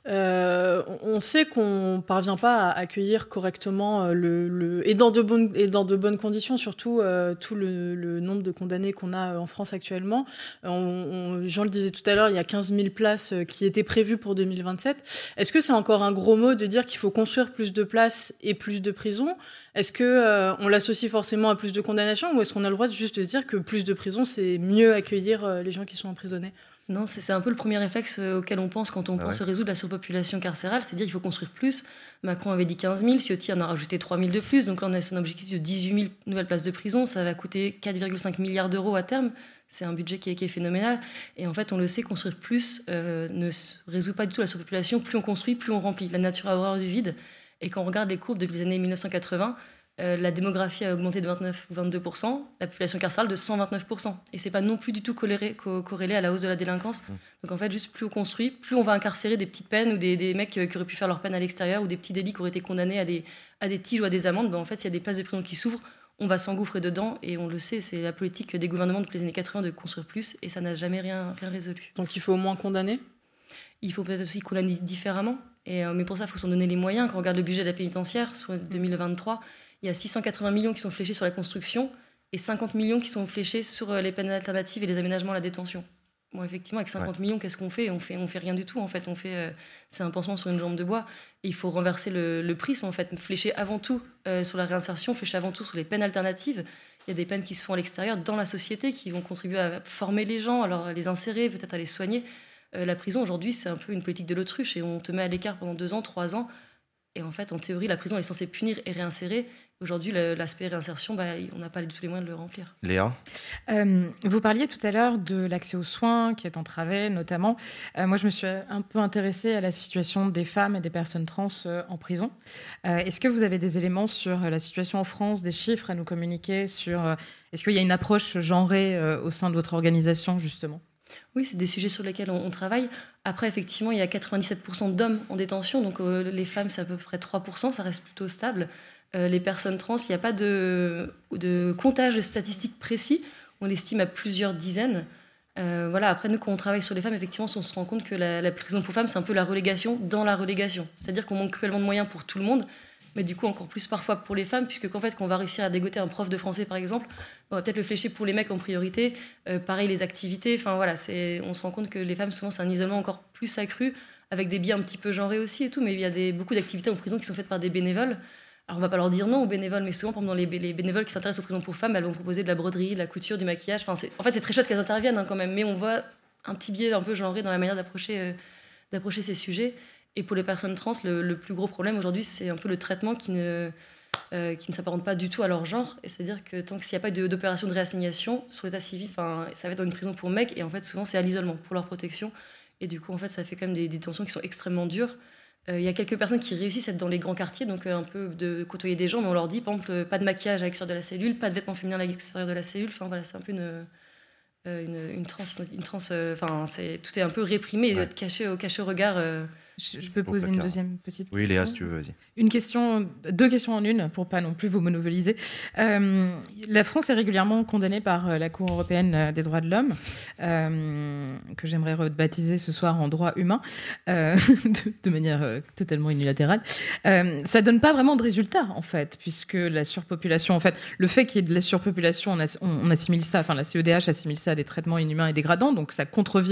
euh, On sait qu'on ne parvient pas à accueillir correctement le, le, et, dans de bonnes, et dans de bonnes conditions, surtout euh, tout le, le nombre de condamnés qu'on a en France actuellement. On, on, Jean le disait tout à l'heure, il y a quinze mille places qui étaient prévues pour deux mille vingt-sept. Est-ce que c'est encore un gros mot de dire qu'il faut construire plus de places et plus de prisons ? Est-ce qu'on euh, l'associe forcément à plus de condamnations ou est-ce qu'on a le droit de juste de se dire que plus de prisons, c'est mieux accueillir euh, les gens qui sont emprisonnés ? Non, c'est, c'est un peu le premier réflexe auquel on pense quand on ah pense ouais. résoudre la surpopulation carcérale, c'est dire qu'il faut construire plus. Macron avait dit quinze mille, Ciotti en a rajouté trois mille de plus, donc là on a son objectif de dix-huit mille nouvelles places de prison, ça va coûter quatre virgule cinq milliards d'euros à terme, c'est un budget qui est, qui est phénoménal, et en fait on le sait, construire plus euh, ne résout pas du tout la surpopulation, plus on construit, plus on remplit. La nature a horreur du vide, et quand on regarde les courbes depuis les années mille neuf cent quatre-vingts, Euh, la démographie a augmenté de vingt-neuf ou vingt-deux pour cent, la population carcérale de cent vingt-neuf pour cent. Et c'est pas non plus du tout corrélé, co- corrélé à la hausse de la délinquance. Mmh. Donc en fait, juste plus on construit, plus on va incarcérer des petites peines ou des, des mecs qui auraient pu faire leur peine à l'extérieur ou des petits délits qui auraient été condamnés à des, à des tiges ou à des amendes. Ben en fait, s'il y a des places de prison qui s'ouvrent, on va s'engouffrer dedans. Et on le sait, c'est la politique des gouvernements depuis les années quatre-vingts de construire plus. Et ça n'a jamais rien, rien résolu. Donc il faut au moins condamner ? Il faut peut-être aussi condamner différemment. Et, euh, mais pour ça, il faut s'en donner les moyens. Quand on regarde le budget de la pénitentiaire sur deux mille vingt-trois, il y a six cent quatre-vingts millions qui sont fléchés sur la construction et cinquante millions qui sont fléchés sur les peines alternatives et les aménagements à la détention. Bon, effectivement, avec cinquante ouais. millions, qu'est-ce qu'on fait ? On fait, on fait rien du tout, en fait. On fait, euh, c'est un pansement sur une jambe de bois. Et il faut renverser le, le prisme, en fait. Flécher avant tout euh, sur la réinsertion, flécher avant tout sur les peines alternatives. Il y a des peines qui se font à l'extérieur, dans la société, qui vont contribuer à former les gens, à les insérer, peut-être à les soigner. Euh, la prison, aujourd'hui, c'est un peu une politique de l'autruche. Et on te met à l'écart pendant deux ans, trois ans. Et en fait, en théorie, la prison elle est censée punir et réinsérer. Aujourd'hui, l'aspect réinsertion, bah, on n'a pas du tout les moyens de le remplir. Léa ? euh, Vous parliez tout à l'heure de l'accès aux soins qui est entravé, notamment. Euh, moi, je me suis un peu intéressée à la situation des femmes et des personnes trans euh, en prison. Euh, est-ce que vous avez des éléments sur la situation en France, des chiffres à nous communiquer sur... Euh, est-ce qu'il y a une approche genrée euh, au sein de votre organisation, justement ? Oui, c'est des sujets sur lesquels on, on travaille. Après, effectivement, il y a quatre-vingt-dix-sept pour cent d'hommes en détention, donc euh, les femmes, c'est à peu près trois pour cent, ça reste plutôt stable. Euh, les personnes trans, il n'y a pas de, de comptage de statistiques précis, on l'estime à plusieurs dizaines. Euh, voilà. Après, nous, quand on travaille sur les femmes, effectivement, on se rend compte que la, la prison pour femmes, c'est un peu la relégation dans la relégation. C'est-à-dire qu'on manque cruellement de moyens pour tout le monde, mais du coup encore plus parfois pour les femmes, puisque qu'en fait, quand on va réussir à dégoter un prof de français, par exemple, on va peut-être le flécher pour les mecs en priorité. Euh, pareil, les activités. Enfin voilà, c'est, on se rend compte que les femmes, souvent, c'est un isolement encore plus accru, avec des biais un petit peu genrés aussi et tout, mais il y a des, beaucoup d'activités en prison qui sont faites par des bénévoles. Alors on va pas leur dire non aux bénévoles, mais souvent, pendant les, les bénévoles qui s'intéressent aux prisons pour femmes, elles vont proposer de la broderie, de la couture, du maquillage. Enfin, c'est, en fait, c'est très chouette qu'elles interviennent hein, quand même, mais on voit un petit biais un peu genré dans la manière d'approcher, euh, d'approcher ces sujets. Et pour les personnes trans, le, le plus gros problème aujourd'hui, c'est un peu le traitement qui ne, euh, qui ne s'apparente pas du tout à leur genre. Et c'est-à-dire que tant qu'il n'y a pas de, d'opération de réassignation sur l'état civil, ça va être dans une prison pour mecs, et en fait, souvent, c'est à l'isolement pour leur protection. Et du coup, en fait, ça fait quand même des, des détentions qui sont extrêmement dures. Il euh, y a quelques personnes qui réussissent à être dans les grands quartiers, donc euh, un peu de côtoyer des gens, mais on leur dit, par exemple, pas de maquillage à l'extérieur de la cellule, pas de vêtements féminins à l'extérieur de la cellule. Enfin, voilà, c'est un peu une... Une, une trans, une trans, enfin, euh, c'est tout est un peu réprimé, ouais. Et caché au caché au regard. Euh... Je, je peux bon, poser une deuxième petite question. Oui, Léa, si tu veux, vas-y. Une question, deux questions en une, pour pas non plus vous monopoliser. Euh, la France est régulièrement condamnée par la Cour européenne des droits de l'homme, euh, que j'aimerais rebaptiser ce soir en droit humain, euh, de, de manière euh, totalement unilatérale. Euh, ça donne pas vraiment de résultats, en fait, puisque la surpopulation, en fait, le fait qu'il y ait de la surpopulation, on, as, on, on assimile ça, enfin la C E D H assimile ça à des traitements inhumains et dégradants, donc ça contrevient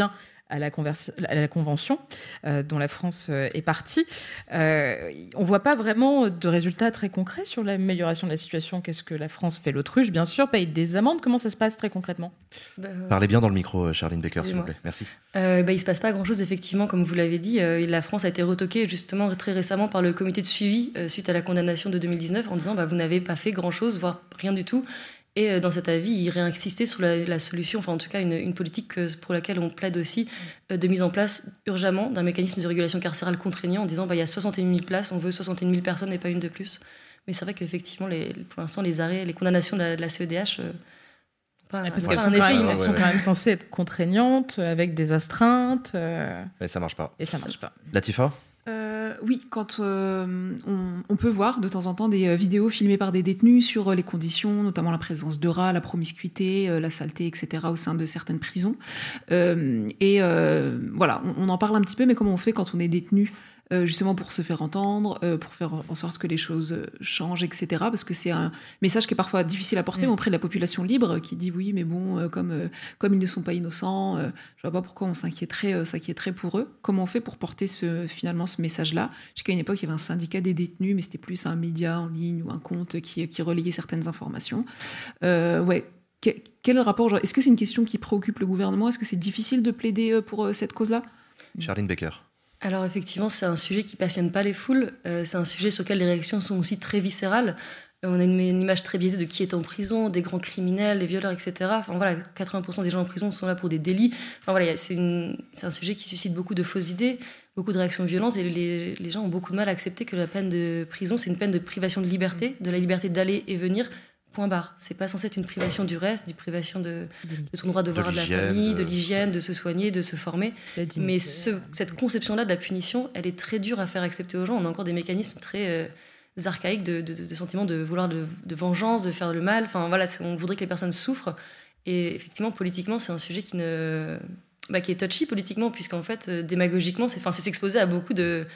à la, conversi- à la Convention, euh, dont la France euh, est partie. Euh, on ne voit pas vraiment de résultats très concrets sur l'amélioration de la situation. Qu'est-ce que la France fait? L'autruche, bien sûr, paye des amendes. Comment ça se passe très concrètement? Bah, euh, Parlez bien dans le micro, Charline Becker, s'il vous Excusez-moi. plaît. Merci. Euh, bah, il ne se passe pas grand-chose, effectivement, comme vous l'avez dit. Euh, la France a été retoquée justement très récemment par le comité de suivi euh, suite à la condamnation de deux mille dix-neuf en disant bah, vous n'avez pas fait grand-chose, voire rien du tout. Et euh, dans cet avis, il réinsistait sur la, la solution, enfin en tout cas une, une politique que, pour laquelle on plaide aussi, euh, de mise en place urgemment d'un mécanisme de régulation carcérale contraignant en disant bah, il y a soixante et une mille places, on veut soixante et une mille personnes et pas une de plus. Mais c'est vrai qu'effectivement, les, pour l'instant, les arrêts, les condamnations de la, de la C E D H... Euh, pas, Parce pas qu'elles un sont, effet quand même, immense. elles sont quand même censées être contraignantes, avec des astreintes, euh, Mais ça marche pas. et ça marche pas. Latifa? Euh, oui, quand euh, on, on peut voir de temps en temps des euh, vidéos filmées par des détenus sur euh, les conditions, notamment la présence de rats, la promiscuité, euh, la saleté, et cetera au sein de certaines prisons. Euh, et euh, voilà, on, on en parle un petit peu, mais comment on fait quand on est détenu euh, justement pour se faire entendre, euh, pour faire en sorte que les choses changent, et cetera. Parce que c'est un message qui est parfois difficile à porter Mm. auprès de la population libre qui dit oui, mais bon, euh, comme, euh, comme ils ne sont pas innocents, euh, je vois pas pourquoi on s'inquiéterait, euh, s'inquiéterait pour eux. Comment on fait pour porter ce, finalement ce message-là? Je sais qu'à une époque, il y avait un syndicat des détenus, mais c'était plus un média en ligne ou un compte qui, qui relayait certaines informations. Euh, ouais. Que- Quel rapport genre, Est-ce que c'est une question qui préoccupe le gouvernement? Est-ce que c'est difficile de plaider euh, pour euh, cette cause-là? Charline Becker. Alors effectivement, c'est un sujet qui passionne pas les foules. Euh, c'est un sujet sur lequel les réactions sont aussi très viscérales. Euh, on a une, une image très biaisée de qui est en prison, des grands criminels, des violeurs, et cetera. Enfin voilà, quatre-vingts pour cent des gens en prison sont là pour des délits. Enfin voilà, y a- c'est, une- c'est un sujet qui suscite beaucoup de fausses idées, beaucoup de réactions violentes, et les, les gens ont beaucoup de mal à accepter que la peine de prison, c'est une peine de privation de liberté, de la liberté d'aller et venir. Point barre. C'est pas censé être une privation du reste, une privation de, de ton droit de De voir de la l'hygiène, famille, de de- l'hygiène, de se soigner, de se former. La dignité. Mais ce- cette conception-là de la punition, elle est très dure à faire accepter aux gens. On a encore des mécanismes très euh, archaïques de, de, de sentiment de vouloir de, de vengeance, de faire le mal. Enfin voilà, c'est- on voudrait que les personnes souffrent. Et effectivement, politiquement, c'est un sujet qui ne, bah, qui est touchy politiquement, puisqu'en fait, euh, démagogiquement, c'est, enfin, c'est s'exposer à beaucoup de,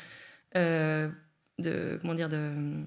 euh, de, comment dire, de,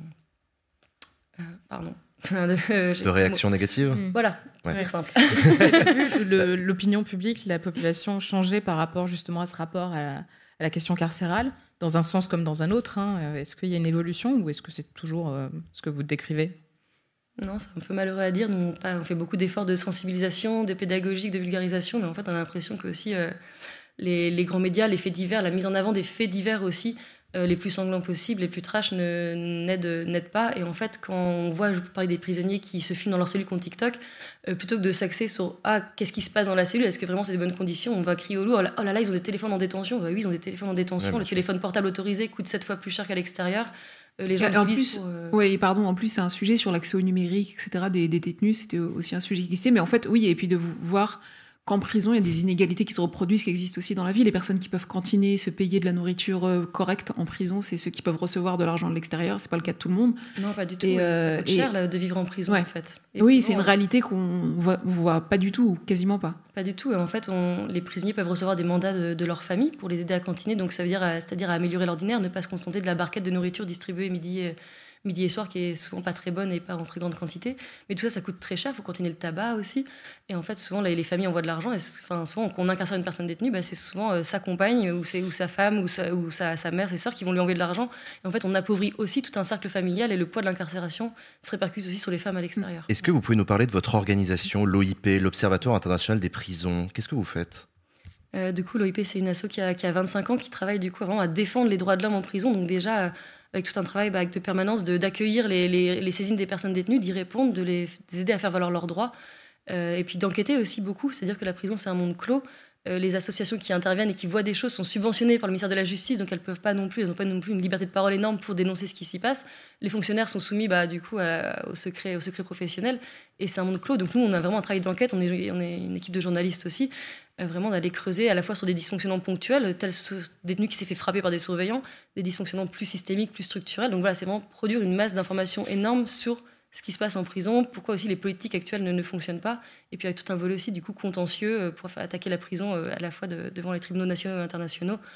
euh, pardon. de, euh, j'ai- De réactions négatives? Mm. Voilà, Ouais. pour dire simple. Vous avez vu le- l'opinion publique, la population changer par rapport justement à ce rapport à la, à la question carcérale, dans un sens comme dans un autre, hein. Euh, Est-ce qu'il y a une évolution ou est-ce que c'est toujours euh, ce que vous décrivez? Non, c'est un peu malheureux à dire. Nous, on, pas- on fait beaucoup d'efforts de sensibilisation, de pédagogique, de vulgarisation, mais en fait, on a l'impression que aussi euh, les, les grands médias, les faits divers, la mise en avant des faits divers aussi, euh, les plus sanglants possibles, les plus trash, ne, n'aident, n'aident pas. Et en fait, quand on voit, je vous parlais des prisonniers qui se filment dans leur cellule contre TikTok, euh, plutôt que de s'axer sur ah, qu'est-ce qui se passe dans la cellule, est-ce que vraiment c'est des bonnes conditions, on va crier au loup, oh là, oh là là, ils ont des téléphones en détention. Bah oui, ils ont des téléphones en détention. Ouais, bien le sûr. téléphone portable autorisé coûte sept fois plus cher qu'à l'extérieur. Euh, les gens Et en l'utilisent plus, pour, euh, Oui, pardon, en plus, c'est un sujet sur l'accès au numérique, et cetera, des, des détenus. C'était aussi un sujet qui existait. Mais en fait, oui, et puis de vous voir qu'en prison, il y a des inégalités qui se reproduisent, qui existent aussi dans la vie. Les personnes qui peuvent cantiner, se payer de la nourriture euh, correcte en prison, c'est ceux qui peuvent recevoir de l'argent de l'extérieur. C'est pas le cas de tout le monde. Non, pas du tout. Et, ouais, euh, ça coûte et- cher là, de vivre en prison, Ouais. en fait. Et oui, souvent, c'est une euh, réalité qu'on voit, voit pas du tout, ou quasiment pas. Pas du tout. En fait, on- les prisonniers peuvent recevoir des mandats de, de leur famille pour les aider à cantiner. Donc, ça veut dire, euh, c'est-à-dire à améliorer l'ordinaire, ne pas se contenter de la barquette de nourriture distribuée midi, euh, midi et soir, qui est souvent pas très bonne et pas en très grande quantité. Mais tout ça, ça coûte très cher. Il faut continuer le tabac aussi. Et en fait, souvent, les, les familles envoient de l'argent. Et c'est- enfin, souvent, quand on incarcère une personne détenue, bah, c'est souvent euh, sa compagne ou, c'est, ou sa femme ou, sa, ou sa, sa mère, ses sœurs qui vont lui envoyer de l'argent. Et en fait, on appauvrit aussi tout un cercle familial et le poids de l'incarcération se répercute aussi sur les femmes à l'extérieur. Est-ce que vous pouvez nous parler de votre organisation, l'O I P, l'Observatoire international des prisons? Qu'est-ce que vous faites? Euh, du coup, l'O I P, c'est une asso qui a, qui a vingt-cinq ans, qui travaille du coup vraiment à défendre les droits de l'homme en prison. Donc déjà, euh, avec tout un travail bah, avec de permanence de, d'accueillir les, les, les saisines des personnes détenues, d'y répondre, de les, de les aider à faire valoir leurs droits. Euh, et puis d'enquêter aussi beaucoup. C'est-à-dire que la prison, c'est un monde clos. Euh, les associations qui interviennent et qui voient des choses sont subventionnées par le ministère de la Justice, donc elles peuvent pas non plus, elles n'ont pas non plus une liberté de parole énorme pour dénoncer ce qui s'y passe. Les fonctionnaires sont soumis bah, du coup à- au secret, au secret professionnel, et c'est un monde clos. Donc nous, on a vraiment un travail d'enquête. On est, on est une équipe de journalistes aussi, euh, vraiment d'aller creuser à la fois sur des dysfonctionnements ponctuels, tels ce détenu qui s'est fait frapper par des surveillants, des dysfonctionnements plus systémiques, plus structurels. Donc voilà, c'est vraiment produire une masse d'informations énorme sur ce qui se passe en prison, pourquoi aussi les politiques actuelles ne, ne fonctionnent pas, et puis avec tout un volet aussi du coup contentieux euh, pour faire attaquer la prison euh, à la fois de- devant les tribunaux nationaux et internationaux.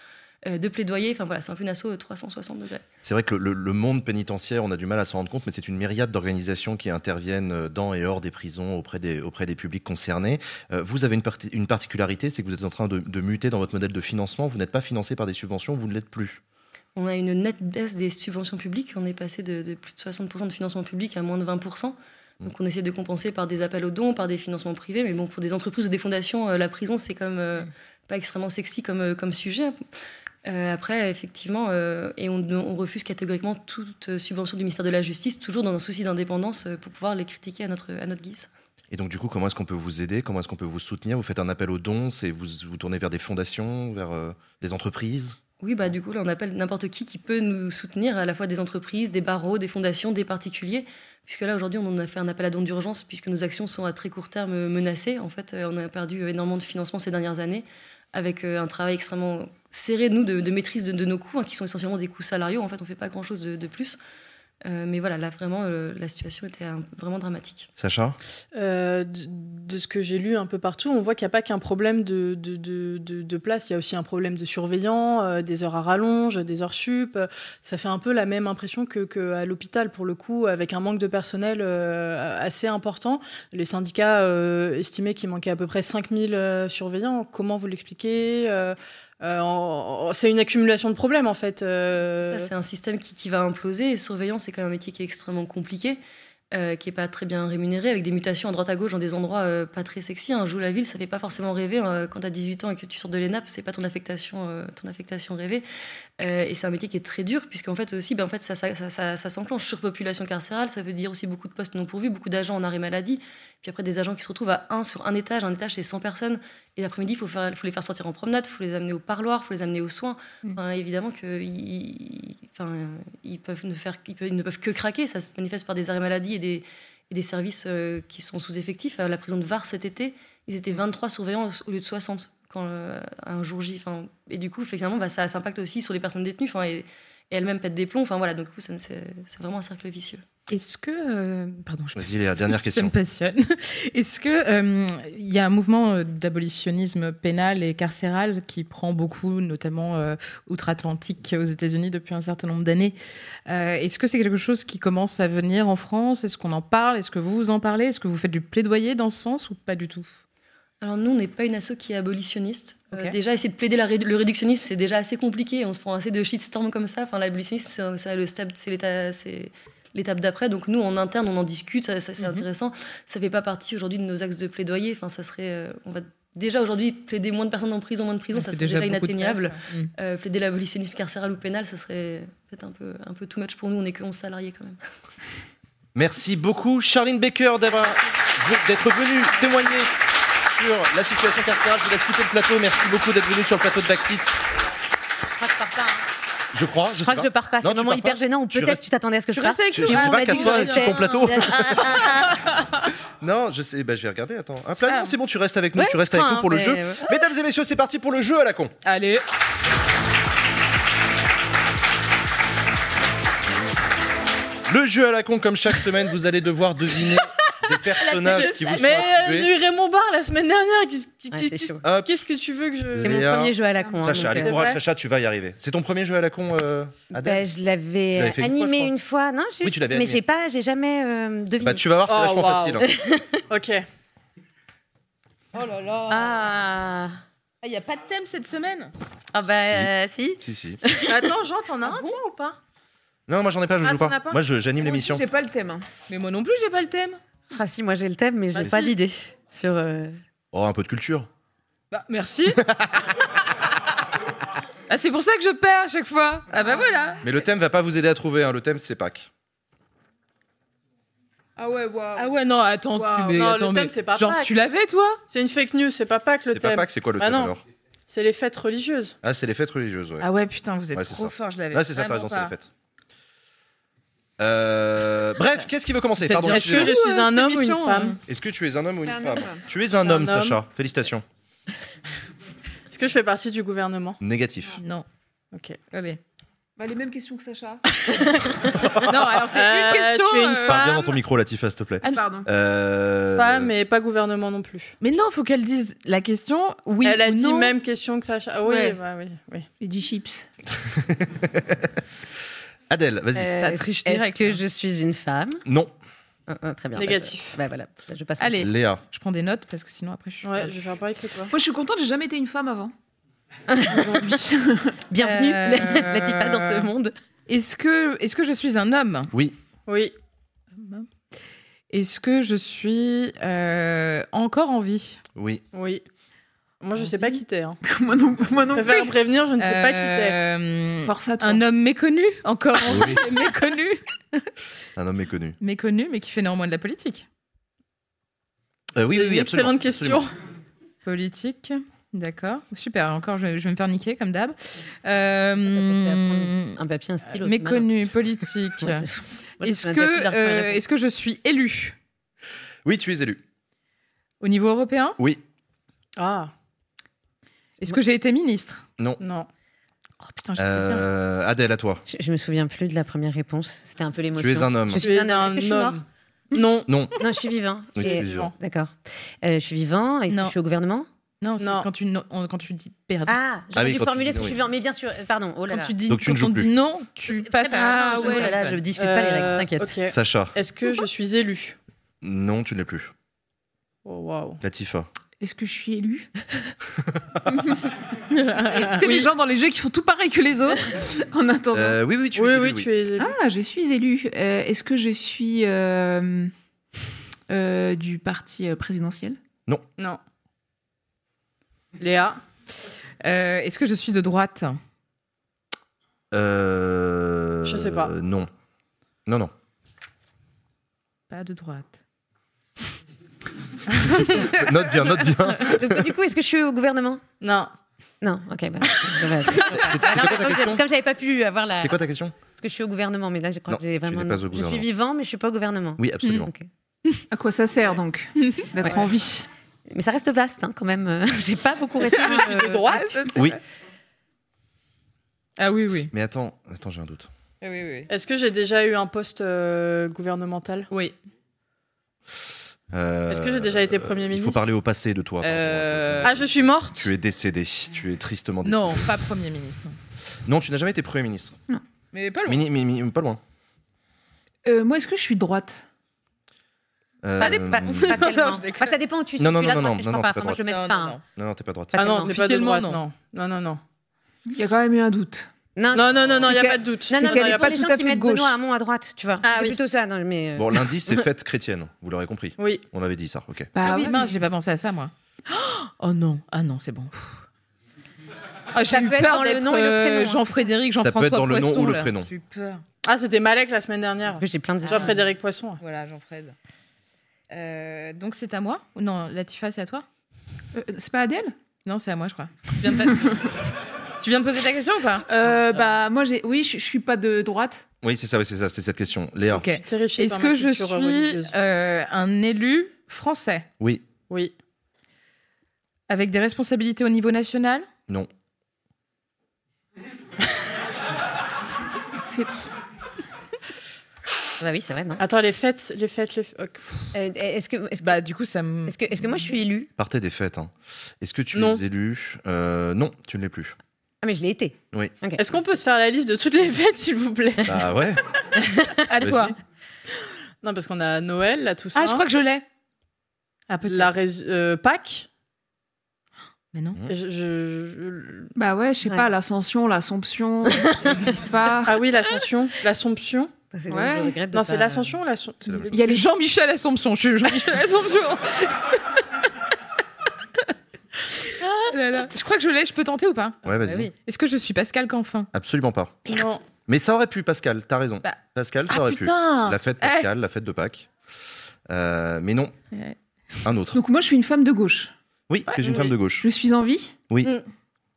euh, de plaidoyer. Enfin voilà, c'est un peu une asso trois cent soixante degrés. C'est vrai que le, le monde pénitentiaire, on a du mal à s'en rendre compte, mais c'est une myriade d'organisations qui interviennent dans et hors des prisons auprès des, auprès des publics concernés. Euh, vous avez une, parti- une particularité, c'est que vous êtes en train de, de muter dans votre modèle de financement. Vous n'êtes pas financé par des subventions, vous ne l'êtes plus. On a une nette baisse des subventions publiques. On est passé de, de plus de soixante pour cent de financement public à moins de vingt pour cent. Donc on essaie de compenser par des appels aux dons, par des financements privés. Mais bon, pour des entreprises ou des fondations, euh, la prison, c'est quand même euh, pas extrêmement sexy comme, euh, comme sujet. Euh, après, effectivement, euh, et on, on refuse catégoriquement toute subvention du ministère de la Justice, toujours dans un souci d'indépendance euh, pour pouvoir les critiquer à notre, à notre guise. Et donc du coup, comment est-ce qu'on peut vous aider? Comment est-ce qu'on peut vous soutenir? Vous faites un appel aux dons, c'est vous vous tournez vers des fondations, vers euh, des entreprises? Oui, bah du coup, là, on appelle n'importe qui qui peut nous soutenir, à la fois des entreprises, des barreaux, des fondations, des particuliers. Puisque là, aujourd'hui, on a fait un appel à dons d'urgence, puisque nos actions sont à très court terme menacées. En fait, on a perdu énormément de financement ces dernières années, avec un travail extrêmement serré, nous, de, de maîtrise de, de nos coûts, hein, qui sont essentiellement des coûts salariaux. En fait, on ne fait pas grand-chose de, de plus. Euh, mais voilà, là, vraiment, euh, la situation était un, vraiment dramatique. Sacha? euh, de, de ce que j'ai lu un peu partout, on voit qu'il n'y a pas qu'un problème de, de, de, de, de place, il y a aussi un problème de surveillants, euh, des heures à rallonge, des heures sup. Ça fait un peu la même impression que, que à l'hôpital, pour le coup, avec un manque de personnel euh, assez important. Les syndicats euh, estimaient qu'il manquait à peu près cinq mille euh, surveillants. Comment vous l'expliquez? euh, Euh, en, en, c'est une accumulation de problèmes en fait. Euh... C'est ça, c'est un système qui, qui va imploser. Et surveillant, c'est quand même un métier qui est extrêmement compliqué, euh, qui est pas très bien rémunéré, avec des mutations à droite à gauche dans des endroits euh, pas très sexy. Un jour la ville, ça fait pas forcément rêver. Hein. Quand tu as dix-huit ans et que tu sors de l'E N A P, c'est pas ton affectation, euh, ton affectation rêvée. Euh, et c'est un métier qui est très dur, puisqu'en fait aussi, ben, en fait, ça, ça, ça, ça, ça s'enclenche. Surpopulation carcérale, ça veut dire aussi beaucoup de postes non pourvus, beaucoup d'agents en arrêt maladie. Puis après, des agents qui se retrouvent à un sur un étage. Un étage, c'est cent personnes. Et l'après-midi, il faut, faire, faut les faire sortir en promenade, il faut les amener au parloir, il faut les amener aux soins. Enfin, évidemment qu'ils enfin, ils peuvent ne, faire, ils peuvent, ils ne peuvent que craquer. Ça se manifeste par des arrêts maladie et des, et des services euh, qui sont sous-effectifs. À la prison de Var, cet été, ils étaient vingt-trois surveillants au lieu de soixante quand, euh, un jour J. Enfin, et du coup, effectivement, bah, ça s'impacte aussi sur les personnes détenues. Enfin, et, et elles-mêmes pètent des plombs. Enfin, voilà, donc, du coup, ça, c'est, c'est vraiment un cercle vicieux. Est-ce que... Euh, pardon, je... Vas-y, Léa, dernière question. Ça me passionne. Est-ce qu'il euh, y a un mouvement d'abolitionnisme pénal et carcéral qui prend beaucoup, notamment euh, outre-Atlantique aux États-Unis depuis un certain nombre d'années? euh, Est-ce que c'est quelque chose qui commence à venir en France? Est-ce qu'on en parle? Est-ce que vous vous en parlez? Est-ce que vous faites du plaidoyer dans ce sens ou pas du tout? Alors nous, on n'est pas une asso qui est abolitionniste. Okay. Euh, déjà, essayer de plaider la ré- le réductionnisme, c'est déjà assez compliqué. On se prend assez de shitstorm comme ça. Enfin, l'abolitionnisme, c'est, c'est, le step, c'est, l'état, c'est l'étape d'après. Donc nous, en interne, on en discute. Ça, ça c'est mm-hmm. intéressant. Ça fait pas partie aujourd'hui de nos axes de plaidoyer. Enfin, ça serait, euh, on va déjà aujourd'hui plaider moins de personnes en prison, moins de prison, ouais, ça serait déjà, déjà inatteignable. De mm. euh, plaider l'abolitionnisme carcéral ou pénal, ça serait peut-être un peu, un peu too much pour nous. On n'est que onze salariés quand même. Merci beaucoup, Charline Baker, d'avoir, d'être venue témoigner sur la situation carcérale. Je vous laisse quitter le plateau. Merci beaucoup d'être venu sur le plateau de Backseat. Je crois que je pars pas. Hein. Je crois, je, je crois que pas. je pars pas. C'est non, un moment hyper pas. Gênant. Ou peut-être restes... tu t'attendais à ce que je parte. Je, je sais pas, casse-toi sur ton plateau. Non, je sais. Bah, je vais regarder. Attends. Un plan. Ah. Non, c'est bon. Tu restes avec nous. Ouais, tu restes avec nous pour le jeu. Ouais. Mesdames et messieurs, c'est parti pour le jeu à la con. Allez. Le jeu à la con, comme chaque semaine, vous allez devoir deviner des personnages qui vous sont Mais attribués. j'ai eu Raymond Barre la semaine dernière. Qu'est-ce, ouais, qu'est-ce, qu'est-ce que tu veux que je... C'est mon premier jeu à la con. Sacha, hein, allez, courage, Sacha, tu vas y arriver. C'est ton premier jeu à la con, euh, Adèle? Bah, je l'avais, l'avais animé une fois, une fois. Non, juste, oui, tu l'avais mais animé. j'ai pas, j'ai jamais euh, deviné. Bah, tu vas voir, c'est oh, vachement wow. facile. Hein. Ok. Oh là là. Ah. Il n'y a pas de thème cette semaine? Ah bah si. Euh, si. Si, si. Attends, Jean, t'en as un toi ou pas? Non, moi j'en ai pas, je ah, joue pas. pas. Moi je, j'anime moi l'émission. Aussi, j'ai pas le thème. Mais moi non plus, j'ai pas le thème. Ah si, moi j'ai le thème, mais j'ai bah, pas si. d'idée sur. Euh... Oh, un peu de culture. Bah merci. Ah, c'est pour ça que je perds à chaque fois. Ah bah voilà. Mais le thème va pas vous aider à trouver. Hein. Le thème c'est Pâques. Ah ouais, waouh. Ah ouais, non, attends, wow. tu, mais, non, attends, le thème, mais, c'est pas genre, Pâques. tu l'avais, toi? C'est une fake news, c'est pas Pâques le c'est thème. C'est pas Pâques, c'est quoi le bah thème non. alors? C'est les fêtes religieuses. Ah, c'est les fêtes religieuses, ouais. Ah ouais, putain, vous êtes ouais, trop fort, je l'avais. Ah, c'est ça, t'as raison, pas. C'est les fêtes. Euh... Bref, qu'est-ce qui veut commencer? Pardon. Est-ce que je suis un homme ou une femme? Est-ce que tu es un homme ou une femme? Tu es un homme, Sacha. Félicitations. Est-ce que je fais partie du gouvernement? Négatif. Non. Ok. Allez. Bah, les mêmes questions que Sacha. Non, alors c'est Euh, une question. tu es une euh, Parle bien femme. dans ton micro, Latifa, s'il te plaît. Ah, pardon. Euh, Femme et pas gouvernement non plus. Mais non, faut qu'elle dise la question. Oui Elle a ou dit non. même question que Sacha. Ah, oui, Ouais. bah, oui, oui. Et du chips. Adèle, vas-y. Euh, Ça triche Est-ce direct, que hein. je suis une femme? Non. Ah, ah, Très bien. Négatif. Bah, je- bah, voilà. Bah, je passe. Allez, Léa. je prends des notes parce que sinon après je suis. Ouais, je vais faire pareil que toi. Moi, je suis contente, j'ai jamais été une femme avant. Aujourd'hui. Bienvenue, Euh, Latifa, dans ce monde. Est-ce que, est-ce que je suis un homme? Oui. Oui. Est-ce que je suis euh, encore en vie? Oui. Oui. Moi, je sais pas qui t'es. Hein. moi non, moi Je non préfère plus. prévenir, je ne sais pas qui t'es. Euh, Force à toi. Un homme méconnu, encore en Oui. vie, méconnu, Un homme méconnu. méconnu, mais qui fait néanmoins de la politique. Euh, oui, C'est oui, oui, une absolument, excellente question. absolument. Politique, d'accord, super. Encore, je vais, je vais me faire niquer comme d'hab. C'est à Euh, prendre un papier, un stylo. méconnu, politique. c'est malin. Moi, Est-ce je me que, souviens plus de la première euh, réponse. est-ce que je suis élu Oui, tu es élu. au niveau européen? Oui. Ah, Est-ce que j'ai été ministre? Non. non. Oh putain, je sais bien. Euh, Adèle, à toi. Je, je me souviens plus de la première réponse. C'était un peu l'émotion. Tu es un homme. Je Tu suis es un homme. Est-ce que je suis un mort? homme. Non. Non. Non, je suis vivant. Oui, tu Et- es vivant. D'accord. Euh, je suis vivant. Est-ce que Non. je suis au gouvernement? Non, Non. Quand, tu, no- on- quand tu dis perdu. Ah, j'aurais oui, dû quand tu formuler dis ce que je oui. suis vivant. Mais bien sûr, euh, pardon. Oh là Quand là. tu dis, Donc tu ne quand joues on plus. dit non, tu passes à Ah la ouais, là, là, je dispute pas les règles, t'inquiète. ok. Sacha. Est-ce que je suis élu? Non, tu ne l'es plus. Oh, waouh. Latifa. Est-ce que je suis élue? C'est les gens dans les jeux qui font tout pareil que les autres. En attendant. Euh, oui, oui, tu Oui, es oui, élu. tu es élu. Ah, je suis élue. Euh, Est-ce que je suis euh, euh, du parti euh, présidentiel? Non. Léa? Euh, Est-ce que je suis de droite? Euh... Je sais pas. Non. Non, non. Pas de droite. Note bien, note bien. Donc, du coup, est-ce que je suis au gouvernement? Non. Non, ok. Bah, ça va. C'était Ah, c'était non, quoi ta comme question j'ai- comme j'avais pas pu avoir la. C'était quoi ta question Est-ce que je suis au gouvernement? Mais là, je crois Non, que j'ai tu vraiment. n'es pas au Je suis gouvernement. vivant, mais je suis pas au gouvernement. Oui, absolument. Ok. À quoi ça sert donc d'être Ouais. en vie? Mais ça reste vaste, hein, quand même. Euh, J'ai pas beaucoup resté. Je suis de droite? Oui. Ah oui, oui. Mais attends, attends, j'ai un doute. Oui, oui, oui. Est-ce que j'ai déjà eu un poste euh, gouvernemental? Oui. Euh, Est-ce que j'ai déjà été Premier Il ministre faut parler au passé de toi. pardon. Euh, Ah, je suis morte? Tu es décédé. Tu es tristement décédé. Non, pas Premier ministre. non. Non, tu n'as jamais été Premier ministre. Mais pas loin. Mini, mini- mini- pas loin. Euh, moi, est-ce que je suis de droite? Euh, Ça dépend. Pas Non, tellement. je déconne. Enfin, ça dépend où tu Non, non, suis non, la non, droite, mais je non, crois non, pas. t'es Enfin, moi, je le mets. Non, Enfin, non, non. Non, non, t'es pas droite. pas Ah non, tellement. t'es pas de Officiellement, droite, non. non. Non, non, non. Il y a quand même eu un doute. Non, Non, non, non, non, il C'est n'y a que- pas de doute. Non, C'est non, qu'elle non, est pour pas les tout gens à qui fait mettent gauche. Benoît Hamon à droite, tu vois. Ah C'est oui. plutôt ça. Non, mais euh, Bon, l'indice, c'est fête chrétienne. Vous l'aurez compris. Oui. On avait dit ça, ok. Bah Ah oui, ouais, mince, mais- j'ai pas pensé à ça, moi. Oh non, ah non, c'est bon. Ah, j'ai Ça eu peut être peur dans le d'être nom et le euh, prénom, hein. Jean-Frédéric, Ça peut Jean-François être dans le nom Poisson, ou le là. prénom. J'ai eu peur. Ah, c'était Malek la semaine dernière. parce que j'ai plein de. Jean-Frédéric Poisson. Voilà, Jean-Fred. Euh, donc c'est à moi? Ou non, Latifa, c'est à toi? Euh, c'est pas Adèle? Non, c'est à moi, je crois. Tu viens de, tu viens de poser ta question ou pas? Euh, bah moi j'ai, oui, je, je suis pas de droite. Oui, c'est ça, oui, c'est ça, c'est cette question. Léa. Ok. Terrifiée Est-ce par ma que je culture suis religieuse. euh, un élu français Oui. Oui. avec des responsabilités au niveau national? Non. C'est trop. Bah oui, c'est vrai, non. Attends, les fêtes, les fêtes, les fêtes. ok. Euh, Est-ce que, est-ce que, Bah du coup ça me. est-ce que, est-ce que moi je suis élue? Partez des fêtes. Hein. Est-ce que tu Non. es élu Euh, Non, tu ne l'es plus. Ah, mais je l'ai été. Oui. Ok. Est-ce qu'on peut se faire la liste de toutes les fêtes, s'il vous plaît? Bah ouais. À Vas-y. toi. Non, parce qu'on a Noël, la Toussaint. Ah, je crois que je l'ai. Ah peut-être. La rés- euh, Pâques. Mais non. Et je- je- je- Bah ouais, je sais Ouais. pas, l'ascension, l'assomption, ça n'existe pas. Ah oui, l'Ascension. L'Assomption. Ça, c'est Ouais. le- je regrette de Non, pas- c'est l'Ascension ou l'Ascension? C'est la même Il y a les Jean-Michel Assomption. Je suis Jean-Michel Assomption. Ah là là. Je crois que je l'ai. Je peux tenter ou pas? Ouais, vas-y. Bah oui. Est-ce que je suis Pascal Canfin? Absolument pas. Non. Mais ça aurait pu, Pascal, t'as raison. Bah. Pascal, ça Ah aurait pu. putain. La fête Pascal, la fête de Pâques. Euh, mais non, Ouais. un autre. Donc moi je suis une femme de gauche. Oui, tu es une oui. femme de gauche. Je suis en vie. Oui. Mm.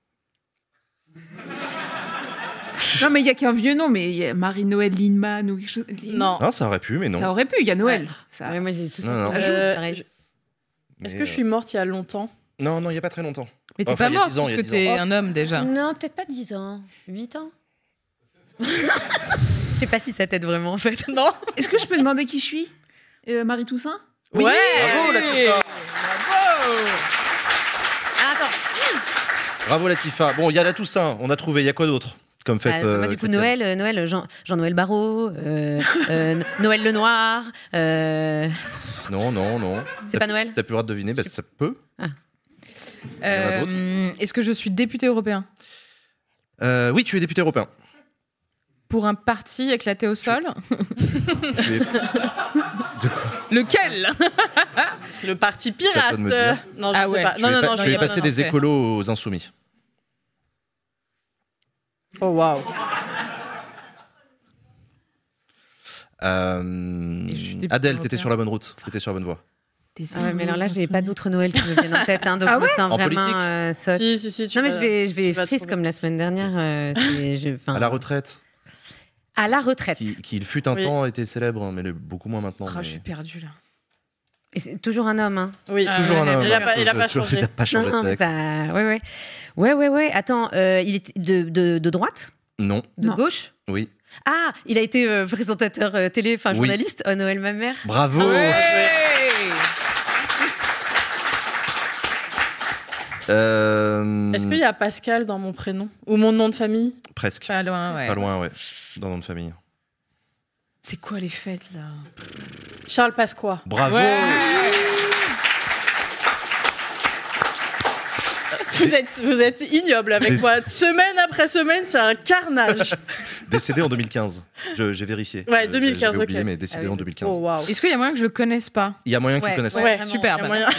Non mais il y a qu'un vieux nom, mais il y a Marie-Noël Lindemann ou quelque chose. Lin- Non. Non, ça aurait pu, mais non. Ça aurait pu, il y a Noël. Ça... Ouais, moi, j'ai tout Non, non. ça joue, Euh, pareil. je- Mais, Est-ce que je suis morte il y a longtemps? euh, Non, non, il n'y a pas très longtemps. Mais t'es Enfin, pas il y a mort dix ans, parce il y a que dix t'es ans. un homme déjà. Non, peut-être pas dix ans. huit ans. Je sais pas si ça t'aide vraiment en fait. Non. Est-ce que je peux demander qui je suis euh, Marie Toussaint? Oui. Ouais. Bravo Latifa. Bravo. Ah, attends. Bravo Latifa. Bon, il y a la Toussaint, on a trouvé. Il y a quoi d'autre comme fête? Ah, euh, moi, du coup, chrétienne Noël, euh, Noël, Jean, Jean-Noël Barrot, euh, euh, Noël le Noir. Euh... Non, non, non. C'est T'as- pas Noël? T'as plus le droit de deviner, bah, ça peut. Euh, d'autres Est-ce que je suis député européen? Euh, oui, tu es député européen. Pour un parti éclaté au sol? Tu es- Lequel? Le parti Ça pirate. peut me dire. Non, je Ah sais ouais. pas. Tu Non, es non, pas- non, tu je es non, passé non, des non. écolos aux insoumis. Oh waouh. Euh, Et je suis député Adèle, européen. t'étais sur la bonne route. T'étais sur la bonne voie. Ah ouais, mais alors là, j'ai pas d'autres Noël qui me viennent en tête, hein, donc Ah je me sens En vraiment politique euh, sotte. Si, si, si. tu Non, mais vas- je vais, je vais tu vas frise trouver. comme la semaine dernière. euh, c'est- je- enfin, À la retraite, à la retraite. qui, qui il fut un Oui. temps était célèbre, mais le- beaucoup moins maintenant. Oh, mais- je suis perdue là. Et c'est toujours un homme, hein. Oui. Ah, Toujours ouais, un homme. Il a pas- il a pas Toujours- changé. Il a pas changé Non, non, de mais sexe. ça... Ouais, ouais. Ouais, ouais, ouais. Attends, euh, il était de, de, de droite? Non, De Non. gauche? oui. Ah, il a été euh, présentateur euh, télé, enfin Oui. journaliste. Oh, Noël, ma mère. Bravo. Euh, Est-ce qu'il y a Pascal dans mon prénom ou mon nom de famille? Presque. Pas loin, ouais. Pas loin, ouais. Dans nom de famille. C'est quoi les fêtes là? Charles Pasqua. Bravo. Ouais. Vous êtes, vous êtes ignoble avec Des- moi. Semaine après semaine, c'est un carnage. Décédé en deux mille quinze. Je- J'ai vérifié. Ouais, Euh, deux mille quinze, J'ai oublié, ok. mais décédé Ah oui, en oui. deux mille quinze. Oh waouh. Est-ce qu'il y a moyen que je le connaisse pas? Il y a moyen que tu Ouais, le connaisses ouais. pas. Ouais, vraiment, super. y a bah, moyen.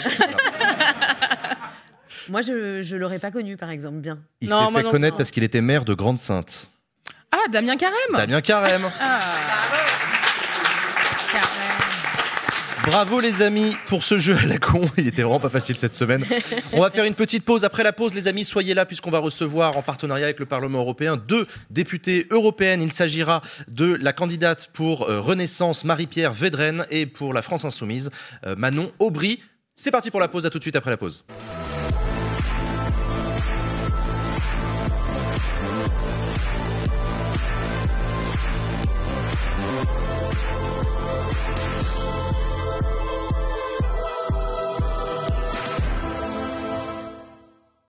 Moi, je, je l'aurais pas connu, par exemple, bien. Il Non, s'est moi fait non connaître plus. parce qu'il était maire de Grande-Sainte. Ah, Damien Carême. Damien Carême. Ah. Carême. Bravo les amis pour ce jeu à la con. Il était vraiment pas facile cette semaine. On va faire une petite pause. Après la pause, les amis, soyez là puisqu'on va recevoir en partenariat avec le Parlement européen deux députés européennes. Il s'agira de la candidate pour euh, Renaissance Marie-Pierre Védrenne et pour la France Insoumise euh, Manon Aubry. C'est parti pour la pause. À tout de suite après la pause.